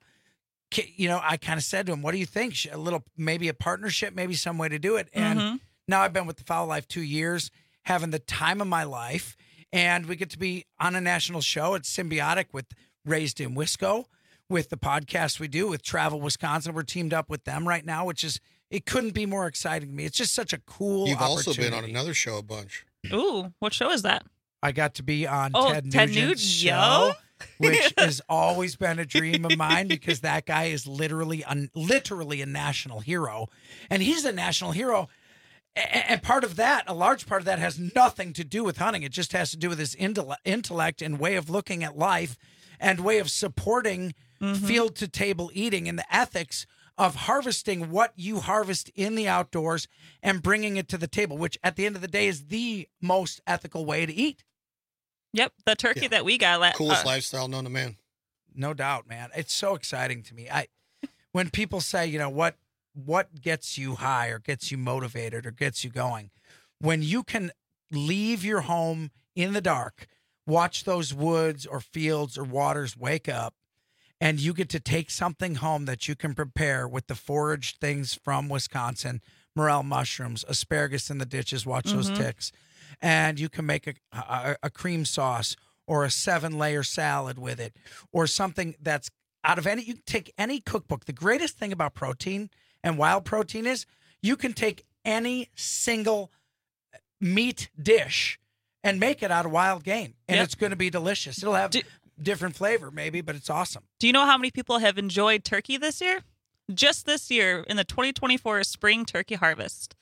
I kind of said to him, what do you think? Maybe a partnership, maybe some way to do it. And now I've been with The Fowl Life 2 years, having the time of my life, and we get to be on a national show. It's symbiotic with Raised in Wisco, with the podcast we do with Travel Wisconsin. We're teamed up with them right now, it couldn't be more exciting to me. It's just such a cool You've also been on another show a bunch. Ooh, what show is that? I got to be on Ted Nugent's show, which has always been a dream of mine because that guy is literally a national hero. And he's a national hero. And a large part of that has nothing to do with hunting. It just has to do with his intellect and way of looking at life and way of supporting field to table eating and the ethics of harvesting what you harvest in the outdoors and bringing it to the table, which at the end of the day is the most ethical way to eat. Yep. The turkey that we got. Coolest lifestyle known to man. No doubt, man. It's so exciting to me. When people say, what gets you high or gets you motivated or gets you going, when you can leave your home in the dark, watch those woods or fields or waters wake up, and you get to take something home that you can prepare with the foraged things from Wisconsin, morel mushrooms, asparagus in the ditches, watch those ticks, and you can make a cream sauce or a 7-layer salad with it, or something that's out of you can take any cookbook. The greatest thing about protein and wild protein is you can take any single meat dish and make it out of wild game, and it's going to be delicious. It'll have different flavor maybe, but it's awesome. Do you know how many people have enjoyed turkey this year? Just this year in the 2024 spring turkey harvest,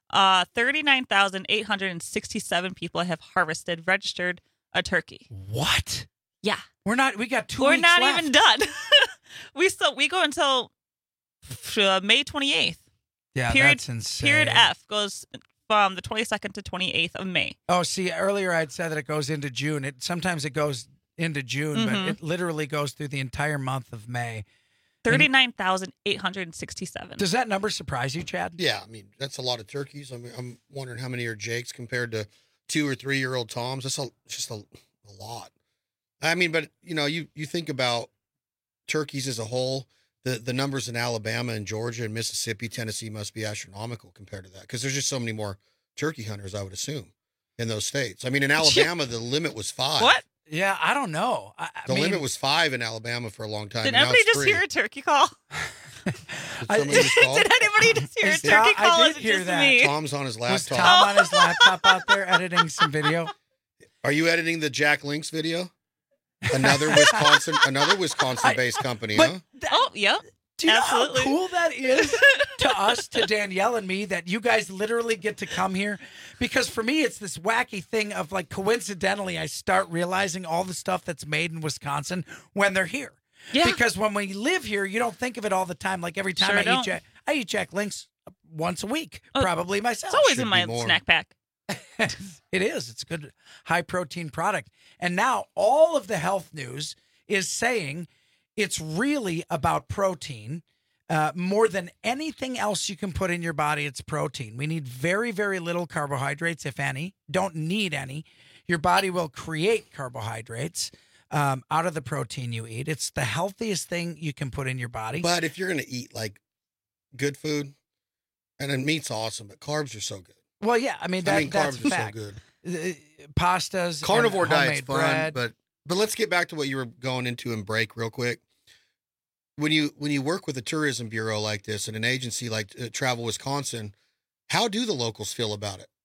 39,867 people have registered a turkey. What? Yeah. We got 2 We're weeks not left. even done. we go until May 28th. Yeah, that's insane. Period F goes from the 22nd to 28th of May. Oh, see, earlier I'd said that it goes into June. Sometimes it goes into June, but it literally goes through the entire month of May. 39,867. Does that number surprise you, Chad? Yeah, I mean, that's a lot of turkeys. I mean, I'm wondering how many are Jakes compared to 2 or 3 year old Toms. That's just a lot. I mean, but you think about turkeys as a whole. The numbers in Alabama and Georgia and Mississippi, Tennessee must be astronomical compared to that because there's just so many more turkey hunters, I would assume, in those states. I mean, in Alabama, the limit was 5. What? Yeah, I don't know. The limit was 5 in Alabama for a long time. Did Now anybody it's just 3. hear a turkey call? Did somebody just call? Did anybody just hear a turkey call? I Is did it hear just that. me? Tom's on his Was laptop. Tom on his laptop out there editing some video? Are you editing the Jack Links video? Another Wisconsin-based company, huh? Oh, yep. Do you Absolutely. know how cool that is to us, to Danielle and me, that you guys literally get to come here? Because for me, it's this wacky thing of like, coincidentally, I start realizing all the stuff that's made in Wisconsin when they're here. Yeah. Because when we live here, you don't think of it all the time. Like every time Sure I eat Jack Links once a week, Oh, probably myself. It's always Should in my be more. snack pack. It is. It's a good high protein product. And now all of the health news is saying it's really about protein. More than anything else you can put in your body, it's protein. We need very, very little carbohydrates, if any. Don't need any. Your body will create carbohydrates out of the protein you eat. It's the healthiest thing you can put in your body. But if you're going to eat like good food, and then meat's awesome, but carbs are so good. Well, yeah, I mean, that's carbs a are fact. so good. Pastas, Carnivore and diet's homemade fun, bread. but let's get back to what you were going into and break real quick. When you work with a tourism bureau like this and an agency like Travel Wisconsin, how do the locals feel about it?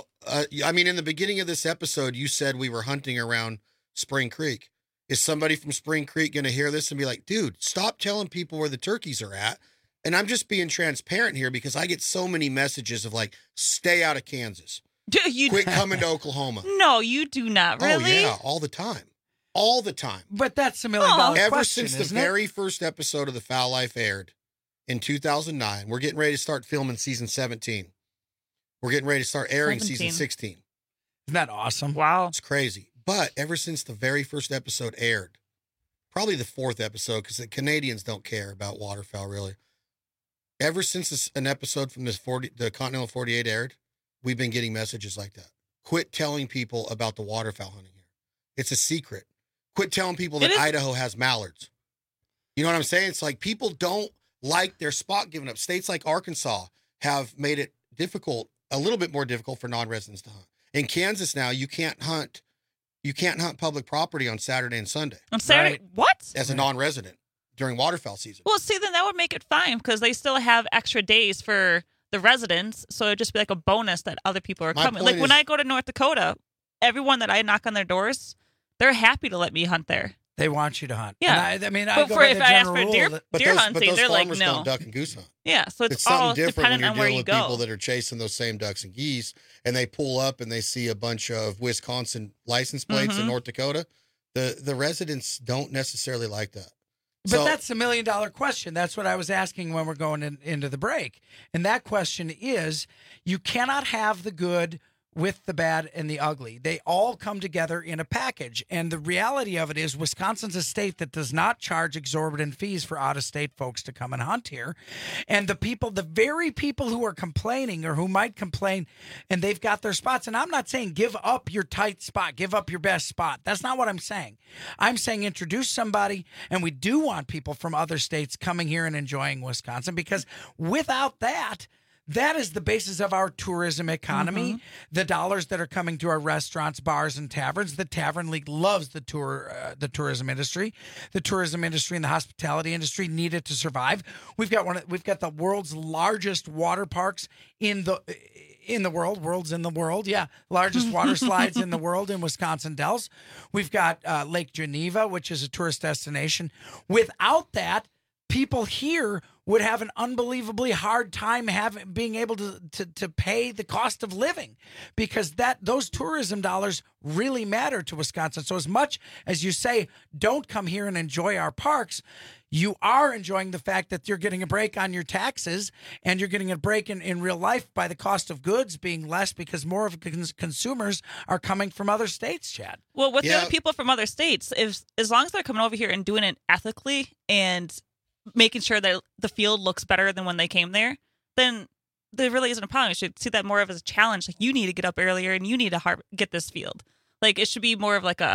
I mean, in the beginning of this episode, you said we were hunting around Spring Creek. Is somebody from Spring Creek going to hear this and be like, dude, stop telling people where the turkeys are at? And I'm just being transparent here because I get so many messages of like, stay out of Kansas. Quit coming to Oklahoma. No, you do not. Really? Oh, yeah, all the time. All the time. But that's $1 million Ever question, since the isn't it? very first episode of The Foul Life aired in 2009, we're getting ready to start filming season 17. We're getting ready to start airing season 16. Isn't that awesome? Wow. It's crazy. But ever since the very first episode aired, probably the 4th episode, because the Canadians don't care about waterfowl, really. Ever since an episode from the Continental 48 aired, we've been getting messages like that. Quit telling people about the waterfowl hunting here. It's a secret. Quit telling people that Idaho has mallards. You know what I'm saying? It's like people don't like their spot given up. States like Arkansas have made it difficult, a little bit more difficult for non-residents to hunt. In Kansas now, you can't hunt public property on Saturday and Sunday. On Saturday? Right. What? As a non-resident during waterfowl season. Well, see, then that would make it fine because they still have extra days for the residents. So it'd just be like a bonus that other people are My coming. point Like when is- I go to North Dakota, everyone that I knock on their doors, they're happy to let me hunt there. They want you to hunt. Yeah. And I mean, But I go for by if the I ask general for rule deer, that- deer hunting, those they're like, farmers no. don't duck and goose hunt. Yeah, so it's something all different when dependent you're on where dealing you with go. people that are chasing those same ducks and geese, and they pull up and they see a bunch of Wisconsin license plates in Mhm. North Dakota. The residents don't necessarily like that. But So- that's $1 million question. That's what I was asking when we're going into the break. And that question is, you cannot have the good with the bad and the ugly. They all come together in a package. And the reality of it is Wisconsin's a state that does not charge exorbitant fees for out-of-state folks to come and hunt here. And the very people who are complaining or who might complain and they've got their spots, and I'm not saying give up your tight spot, give up your best spot. That's not what I'm saying. I'm saying introduce somebody, and we do want people from other states coming here and enjoying Wisconsin because without that, that is the basis of our tourism economy. The dollars that are coming to our restaurants, bars, and taverns. The Tavern League loves the tourism industry. The tourism industry and the hospitality industry need it to survive. We've got the world's largest water parks in the world. World's in the world, yeah. Largest water slides in the world in Wisconsin Dells. We've got Lake Geneva, which is a tourist destination. Without that, people here would have an unbelievably hard time being able to pay the cost of living because those tourism dollars really matter to Wisconsin. So as much as you say, don't come here and enjoy our parks, you are enjoying the fact that you're getting a break on your taxes and you're getting a break in real life by the cost of goods being less because more of consumers are coming from other states, Chad. Well, with the other people from other states, as long as they're coming over here and doing it ethically and making sure that the field looks better than when they came there, then there really isn't a problem. You should see that more of as a challenge. Like you need to get up earlier and you need to get this field. Like it should be more of like an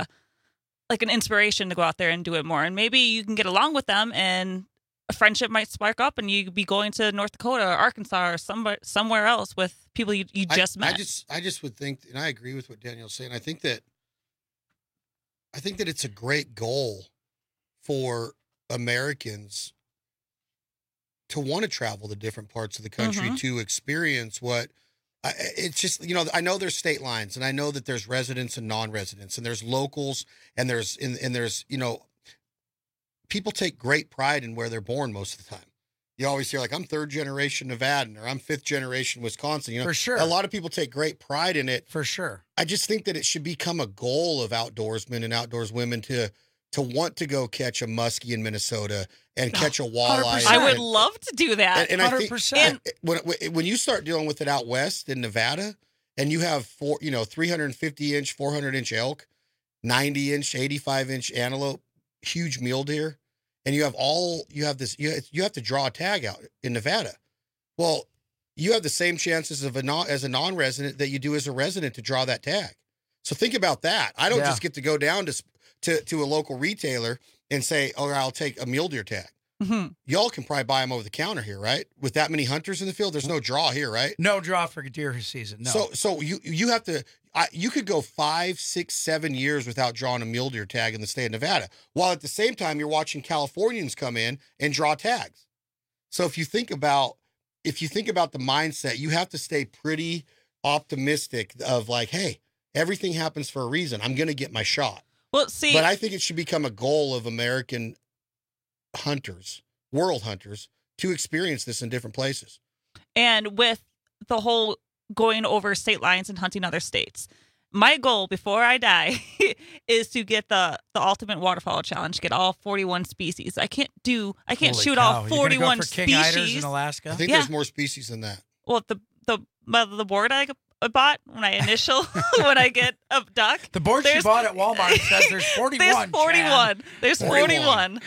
inspiration to go out there and do it more. And maybe you can get along with them and a friendship might spark up and you could be going to North Dakota or Arkansas or somewhere else with people you just met. I just would think, and I agree with what Daniel's saying. I think I think that it's a great goal for Americans to want to travel to different parts of the country to experience what it's just, you know, I know there's state lines and I know that there's residents and non-residents and there's locals and there's, you know, people take great pride in where they're born most of the time. You always hear like, I'm 3rd generation Nevadan or I'm 5th generation Wisconsin. You know, for sure. A lot of people take great pride in it. For sure. I just think that it should become a goal of outdoorsmen and outdoors women to want to go catch a muskie in Minnesota and catch a walleye. 100%. I would love to do that. And 100%. I think when you start dealing with it out west in Nevada and you have 350-inch, 400-inch elk, 90-inch, 85-inch antelope, huge mule deer, and you have to draw a tag out in Nevada. Well, you have the same chances as a non-resident that you do as a resident to draw that tag. So think about that. I don't just get to go down to a local retailer and say, "Oh, I'll take a mule deer tag." Mm-hmm. Y'all can probably buy them over the counter here, right? With that many hunters in the field, there's no draw here, right? No draw for deer season. No. So you have to. You could go 5, 6, 7 years without drawing a mule deer tag in the state of Nevada, while at the same time you're watching Californians come in and draw tags. So if you think about the mindset, you have to stay pretty optimistic of like, hey, everything happens for a reason. I'm going to get my shot. Well, see, but I think it should become a goal of American hunters, world hunters, to experience this in different places. And with the whole going over state lines and hunting other states, my goal before I die is to get the ultimate waterfowl challenge, get all 41 species. I can't shoot all 41 species. King eiders in Alaska? I think there's more species than that. Well, the board I bought when I get a duck. The board she bought at Walmart says there's 41. There's 41. There's 41.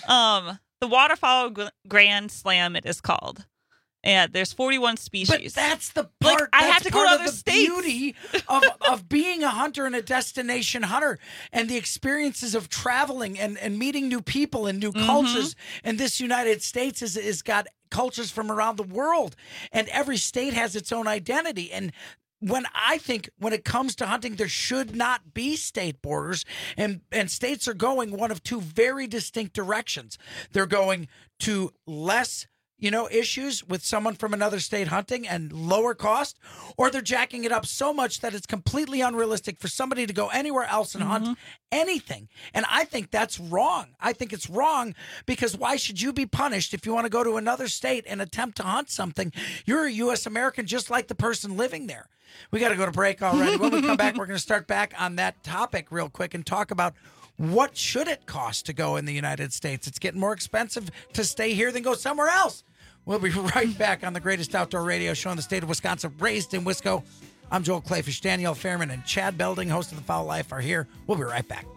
The Waterfowl Grand Slam, it is called. And there's 41 species. But that's the part. Like, I have to go to other states. Beauty of being a hunter and a destination hunter, and the experiences of traveling and meeting new people and new cultures. And this United States is got cultures from around the world, and every state has its own identity. And when it comes to hunting, there should not be state borders, and states are going one of two very distinct directions. They're going to less issues with someone from another state hunting and lower cost, or they're jacking it up so much that it's completely unrealistic for somebody to go anywhere else and hunt anything. And I think that's wrong. I think it's wrong because why should you be punished if you want to go to another state and attempt to hunt something? You're a U.S. American just like the person living there. We got to go to break already. When we come back, we're going to start back on that topic real quick and talk about what should it cost to go in the United States. It's getting more expensive to stay here than go somewhere else. We'll be right back on the greatest outdoor radio show in the state of Wisconsin, raised in Wisco. I'm Joel Clayfish. Danielle Fairman and Chad Belding, host of The Foul Life, are here. We'll be right back.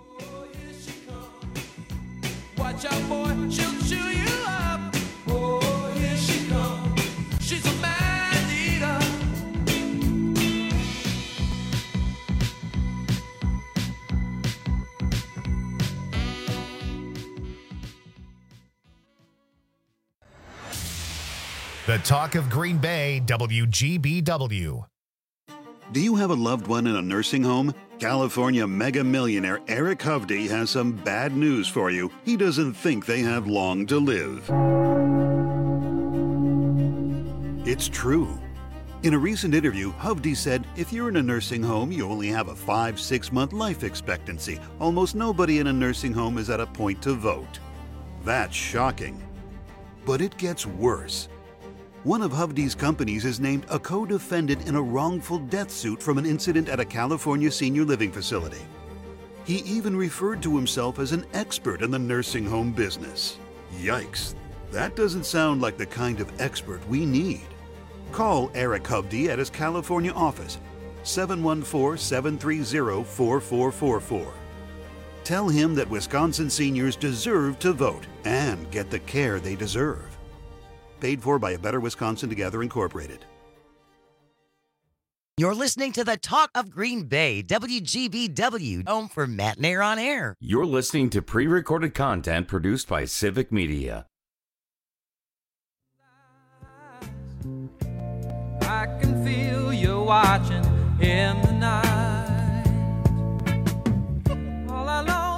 Watch out, boy. She'll chew you up. Oh, here she comes. She's a man eater. The talk of Green Bay, WGBW. Do you have a loved one in a nursing home? California mega millionaire Eric Hovde has some bad news for you. He doesn't think they have long to live. It's true. In a recent interview, Hovde said, if you're in a nursing home, you only have a 5-6 month life expectancy. Almost nobody in a nursing home is at a point to vote. That's shocking. But it gets worse. One of Hovde's companies is named a co-defendant in a wrongful death suit from an incident at a California senior living facility. He even referred to himself as an expert in the nursing home business. Yikes, that doesn't sound like the kind of expert we need. Call Eric Hovde at his California office, 714-730-4444. Tell him that Wisconsin seniors deserve to vote and get the care they deserve. Paid for by A Better Wisconsin Together, Incorporated. You're listening to the Talk of Green Bay, WGBW, home for Matt and Air on Air. You're listening to pre-recorded content produced by Civic Media. I can feel you watching in the night. All alone.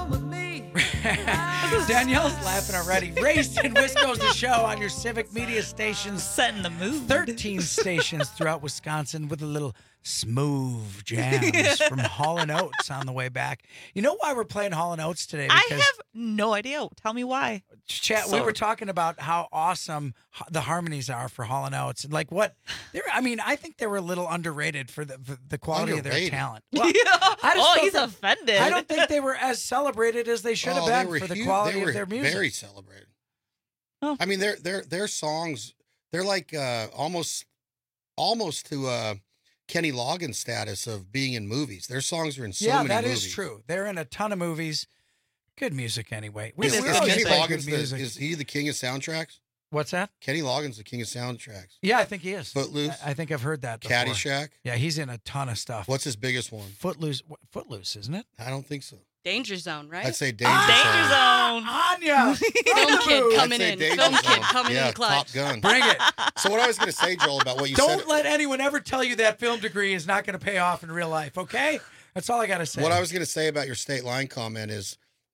Danielle's laughing already. Raised in Wisco's the show on your Civic Media stations. Setting the mood. 13 stations throughout Wisconsin with a little smooth jams from Hall & Oates on the way back. You know why we're playing Hall & Oates today? I have no idea. Tell me why. Chat, we were talking about how awesome the harmonies are for Hall & Oates and like what I think they were a little underrated for the quality of their talent. Well, he's offended. I don't think they were as celebrated as they should have been for the quality of their music. Very celebrated. Oh. I mean, their songs, they're like almost to Kenny Loggins status of being in movies. Their songs are in so many movies. Yeah, that is true. They're in a ton of movies. Good music anyway. Is Kenny Loggins is he the king of soundtracks? What's that? Kenny Loggins the king of soundtracks. Yeah, I think he is. Footloose. I think I've heard that before. Caddyshack. Yeah, he's in a ton of stuff. What's his biggest one? Footloose, isn't it? I don't think so. Danger Zone, right? I'd say Danger Zone. Anya! Film kid coming in. Film kid coming in clutch. Top Gun. Bring it. So what I was going to say, Joel, about what you said. Don't let anyone ever tell you that film degree is not going to pay off in real life, okay? That's all I got to say. What I was going to say about your state line comment is,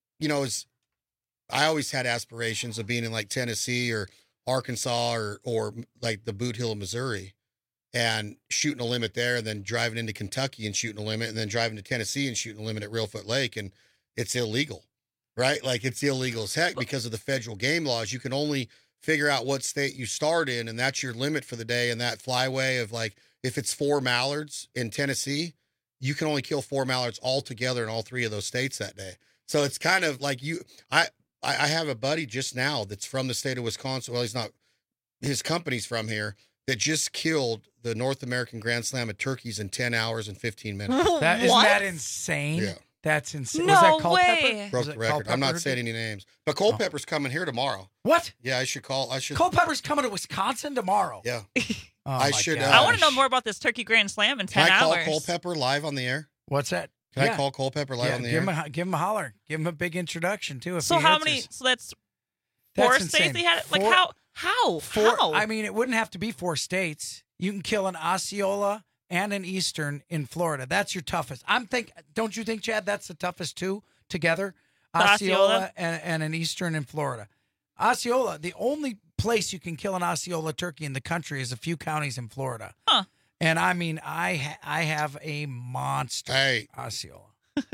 I always had aspirations of being in like Tennessee or Arkansas or like the Boot Hill of Missouri and shooting a limit there, and then driving into Kentucky and shooting a limit, and then driving to Tennessee and shooting a limit at Reelfoot Lake. And it's illegal, right? Like it's illegal as heck because of the federal game laws. You can only figure out what state you start in, and that's your limit for the day. And that flyway of like, if it's 4 mallards in Tennessee, you can only kill 4 mallards altogether in all 3 of those states that day. So it's kind of like I have a buddy just now that's from the state of Wisconsin. Well, he's not, his company's from here, that just killed the North American Grand Slam of turkeys in 10 hours and 15 minutes. Isn't that insane? Yeah. That's insane. No Was that Culpepper? way. Broke the record. I'm not saying any names. But Culpepper's coming here tomorrow. What? Yeah, I should. Culpepper's coming to Wisconsin tomorrow. Yeah. I should. I want to know more about this Turkey Grand Slam in 10 hours. Can I call Culpepper live on the air? What's that? Can I call Culpepper live on the air? Give him a holler. Give him a big introduction, too. So how many? So that's 4 states he had? Like how? I mean, it wouldn't have to be 4 states. You can kill an Osceola and an Eastern in Florida. That's your toughest. Don't you think, Chad, that's the toughest 2 together? Osceola and an Eastern in Florida. Osceola, the only place you can kill an Osceola turkey in the country is a few counties in Florida. Huh. And I mean, I have a monster Osceola.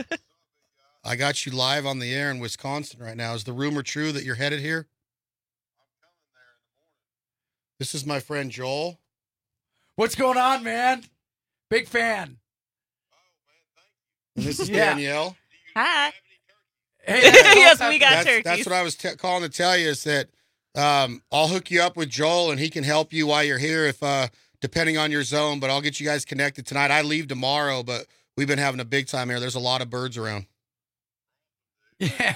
I got you live on the air in Wisconsin right now. Is the rumor true that you're headed here? I'm coming there in the morning. This is my friend Joel. What's going on, man? Big fan. And this is Danielle. Hi. Hey, yes, we got turkeys. That's what I was calling to tell you is that I'll hook you up with Joel, and he can help you while you're here if depending on your zone. But I'll get you guys connected tonight. I leave tomorrow, but we've been having a big time here. There's a lot of birds around. Yeah.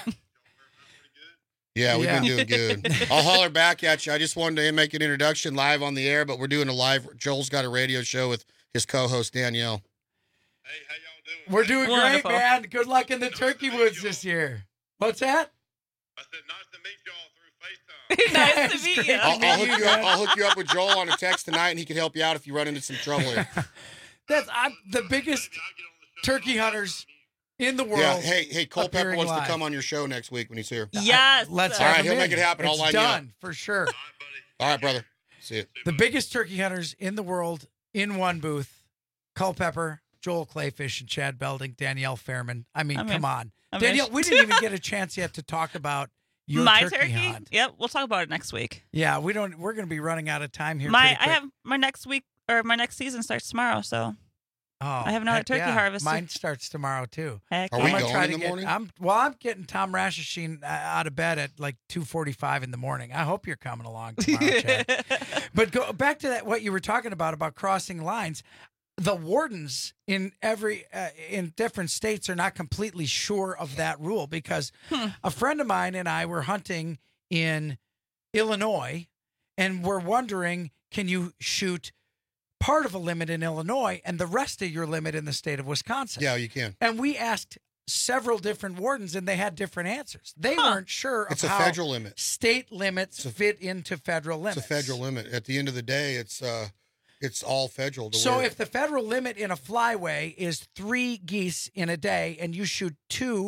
Yeah, we've been doing good. I'll holler back at you. I just wanted to make an introduction live on the air, but we're doing a live. Joel's got a radio show with his co-host Danielle. Hey, how y'all doing? We're doing Wonderful. great, man. Good luck in the turkey woods this year. What's that? I said, nice to meet y'all through FaceTime. Nice to meet you. I'll hook you up with Joel on a text tonight, and he can help you out if you run into some trouble here. I'm the biggest turkey hunters in the world. Yeah. Hey, Culpepper appearing wants live. to come on your show next week when he's here. Yes. Let's All have right, him he'll in. make it happen. I'll It's line you up. done for sure. All right, brother. See you. The biggest turkey hunters in the world in one booth: Culpepper, Joel Clayfish, and Chad Belding, Danielle Fairman. I mean, come on, Danielle. We didn't even get a chance yet to talk about your my turkey hunt. Yep, we'll talk about it next week. Yeah, we're going to be running out of time here. I have my next week or my next season starts tomorrow, so I have another turkey harvest. Mine starts tomorrow too. Heck Are we going in the morning? I'm getting Tom Rashashin out of bed at like 2:45 in the morning. I hope you're coming along tomorrow, Chad. But go back to that what you were talking about crossing lines. The wardens in in different states are not completely sure of that rule because a friend of mine and I were hunting in Illinois, and we're wondering, can you shoot part of a limit in Illinois and the rest of your limit in the state of Wisconsin? Yeah, you can. And we asked several different wardens, and they had different answers. They weren't sure of It's a how federal limit. State limits fit into federal limits. It's a federal limit. At the end of the day, it's all federal. So if the federal limit in a flyway is 3 geese in a day and you shoot 2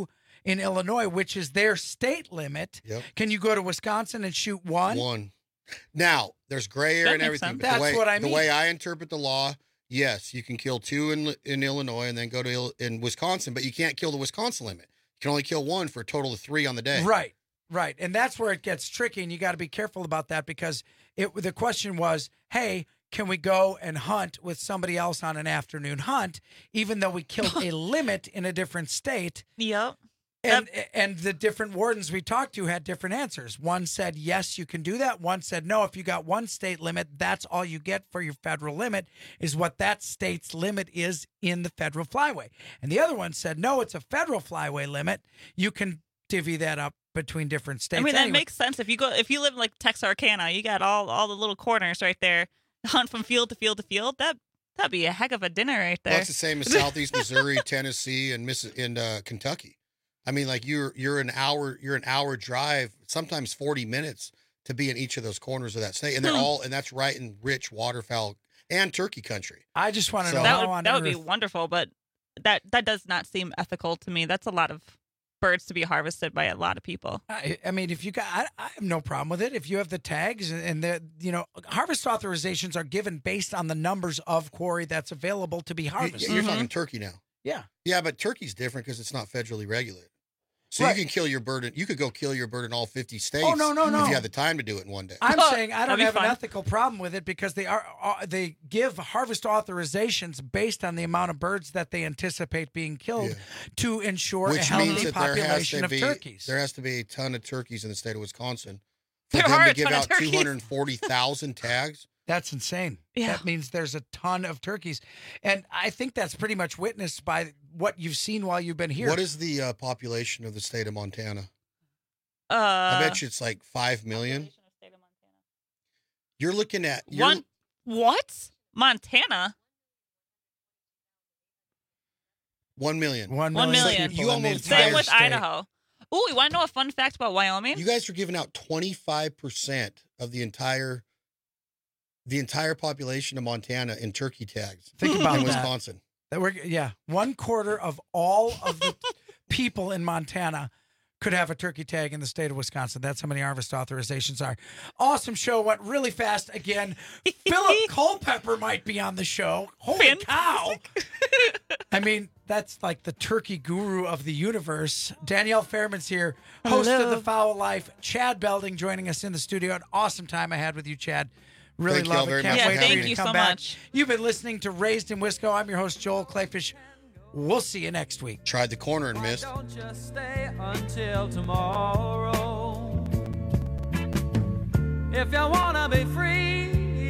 in Illinois, which is their state limit. Yep. Can you go to Wisconsin and shoot one? One. Now, there's gray area and everything. But That's what I mean. The way I interpret the law, yes, you can kill 2 in Illinois and then go to in Wisconsin, but you can't kill the Wisconsin limit. You can only kill 1 for a total of 3 on the day. Right. And that's where it gets tricky, and you got to be careful about that because the question was, hey, can we go and hunt with somebody else on an afternoon hunt, even though we killed a limit in a different state? Yep. And the different wardens we talked to had different answers. One said, yes, you can do that. One said, no, if you got one state limit, that's all you get for your federal limit is what that state's limit is in the federal flyway. And the other one said, no, it's a federal flyway limit. You can divvy that up between different states. I mean, that makes sense. If you live in like Texarkana, you got all the little corners right there. Hunt from field to field to field. That'd be a heck of a dinner right there. Well, that's the same as Southeast Missouri, Tennessee, and Kentucky. I mean, like you're an hour drive, sometimes 40 minutes to be in each of those corners of that state, and and that's right in rich waterfowl and turkey country. I just want to know that would be wonderful, but that does not seem ethical to me. That's a lot of birds to be harvested by a lot of people. I mean, if you got, I have no problem with it. If you have the tags and the, harvest authorizations are given based on the numbers of quarry that's available to be harvested. You're talking turkey now. Yeah. Yeah, but turkey's different because it's not federally regulated. So you can kill your bird. You could go kill your bird in all 50 states. Oh, no. If you had the time to do it in one day. I'm saying I don't have an ethical problem with it because they give harvest authorizations based on the amount of birds that they anticipate being killed to ensure a healthy population of turkeys. There has to be a ton of turkeys in the state of Wisconsin for them to give out 240,000 tags. That's insane. Yeah. That means there's a ton of turkeys. And I think that's pretty much witnessed by what you've seen while you've been here. What is the population of the state of Montana? I bet you it's like 5 million. You're looking at... What? Montana? 1 million. 1 million. You almost same with Idaho. Ooh, you want to know a fun fact about Wyoming? You guys are giving out 25% of the entire population of Montana in turkey tags. Think about in Wisconsin. That 1/4 of all of the people in Montana could have a turkey tag in the state of Wisconsin. That's how many harvest authorizations are. Awesome show. Went really fast again. Philip Culpepper might be on the show. Holy cow. I mean, that's like the turkey guru of the universe. Danielle Fairman's here, host of The Fowl Life. Chad Belding joining us in the studio. An awesome time I had with you, Chad. Really love it. Can't wait for you to come back. Much. You've been listening to Raised in Wisco. I'm your host, Joel Clayfish. We'll see you next week. Tried the corner and missed. Don't just stay until tomorrow. If you want to be free.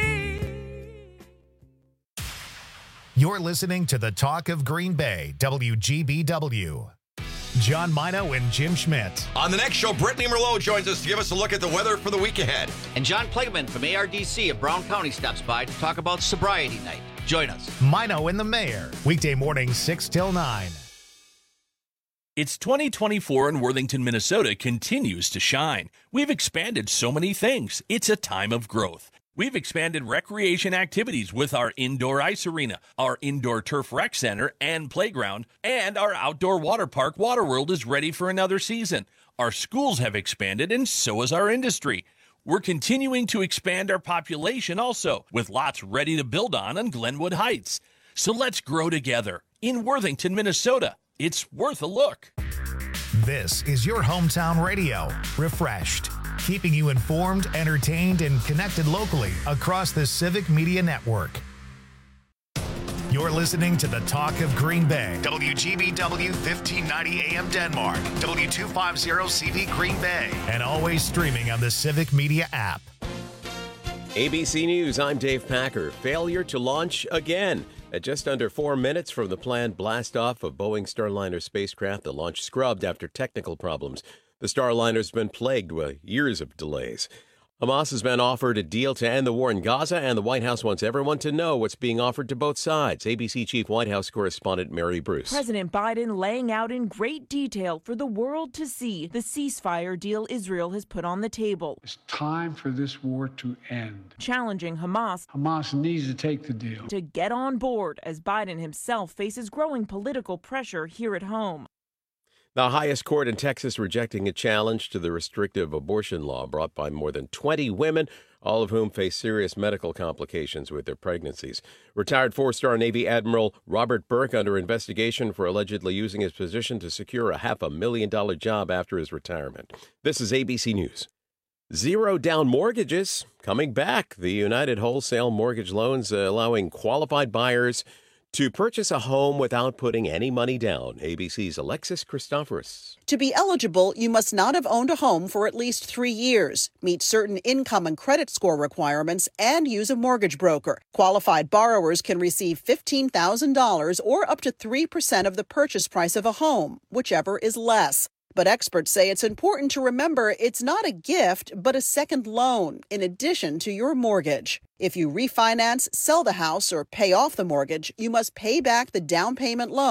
You're listening to the Talk of Green Bay, WGBW. John Mino and Jim Schmidt. On the next show, Brittany Merlot joins us to give us a look at the weather for the week ahead. And John Plegman from ARDC of Brown County stops by to talk about sobriety night. Join us. Mino and the Mayor, weekday mornings 6 till 9. It's 2024 and Worthington, Minnesota continues to shine. We've expanded so many things. It's a time of growth. We've expanded recreation activities with our indoor ice arena, our indoor turf rec center and playground, and our outdoor water park, Waterworld, is ready for another season. Our schools have expanded, and so has our industry. We're continuing to expand our population also, with lots ready to build on Glenwood Heights. So let's grow together in Worthington, Minnesota. It's worth a look. This is your hometown radio, refreshed, keeping you informed, entertained, and connected locally across the Civic Media Network. You're listening to the Talk of Green Bay, WGBW 1590 AM Denmark, W250CV Green Bay, and always streaming on the Civic Media app. ABC News, I'm Dave Packer. Failure to launch again. At just under 4 minutes from the planned blast-off of Boeing Starliner spacecraft, the launch scrubbed after technical problems. The Starliner's been plagued with years of delays. Hamas has been offered a deal to end the war in Gaza, and the White House wants everyone to know what's being offered to both sides. ABC Chief White House Correspondent Mary Bruce. President Biden laying out in great detail for the world to see the ceasefire deal Israel has put on the table. It's time for this war to end. Challenging Hamas. Hamas needs to take the deal. To get on board as Biden himself faces growing political pressure here at home. The highest court in Texas rejecting a challenge to the restrictive abortion law brought by more than 20 women, all of whom face serious medical complications with their pregnancies. Retired four-star Navy Admiral Robert Burke under investigation for allegedly using his position to secure a $500,000 job after his retirement. This is ABC News. Zero down mortgages coming back. The United Wholesale Mortgage Loans allowing qualified buyers to purchase a home without putting any money down. ABC's Alexis Christoforous. To be eligible, you must not have owned a home for at least 3 years, meet certain income and credit score requirements, and use a mortgage broker. Qualified borrowers can receive $15,000 or up to 3% of the purchase price of a home, whichever is less. But experts say it's important to remember it's not a gift, but a second loan in addition to your mortgage. If you refinance, sell the house, or pay off the mortgage, you must pay back the down payment loan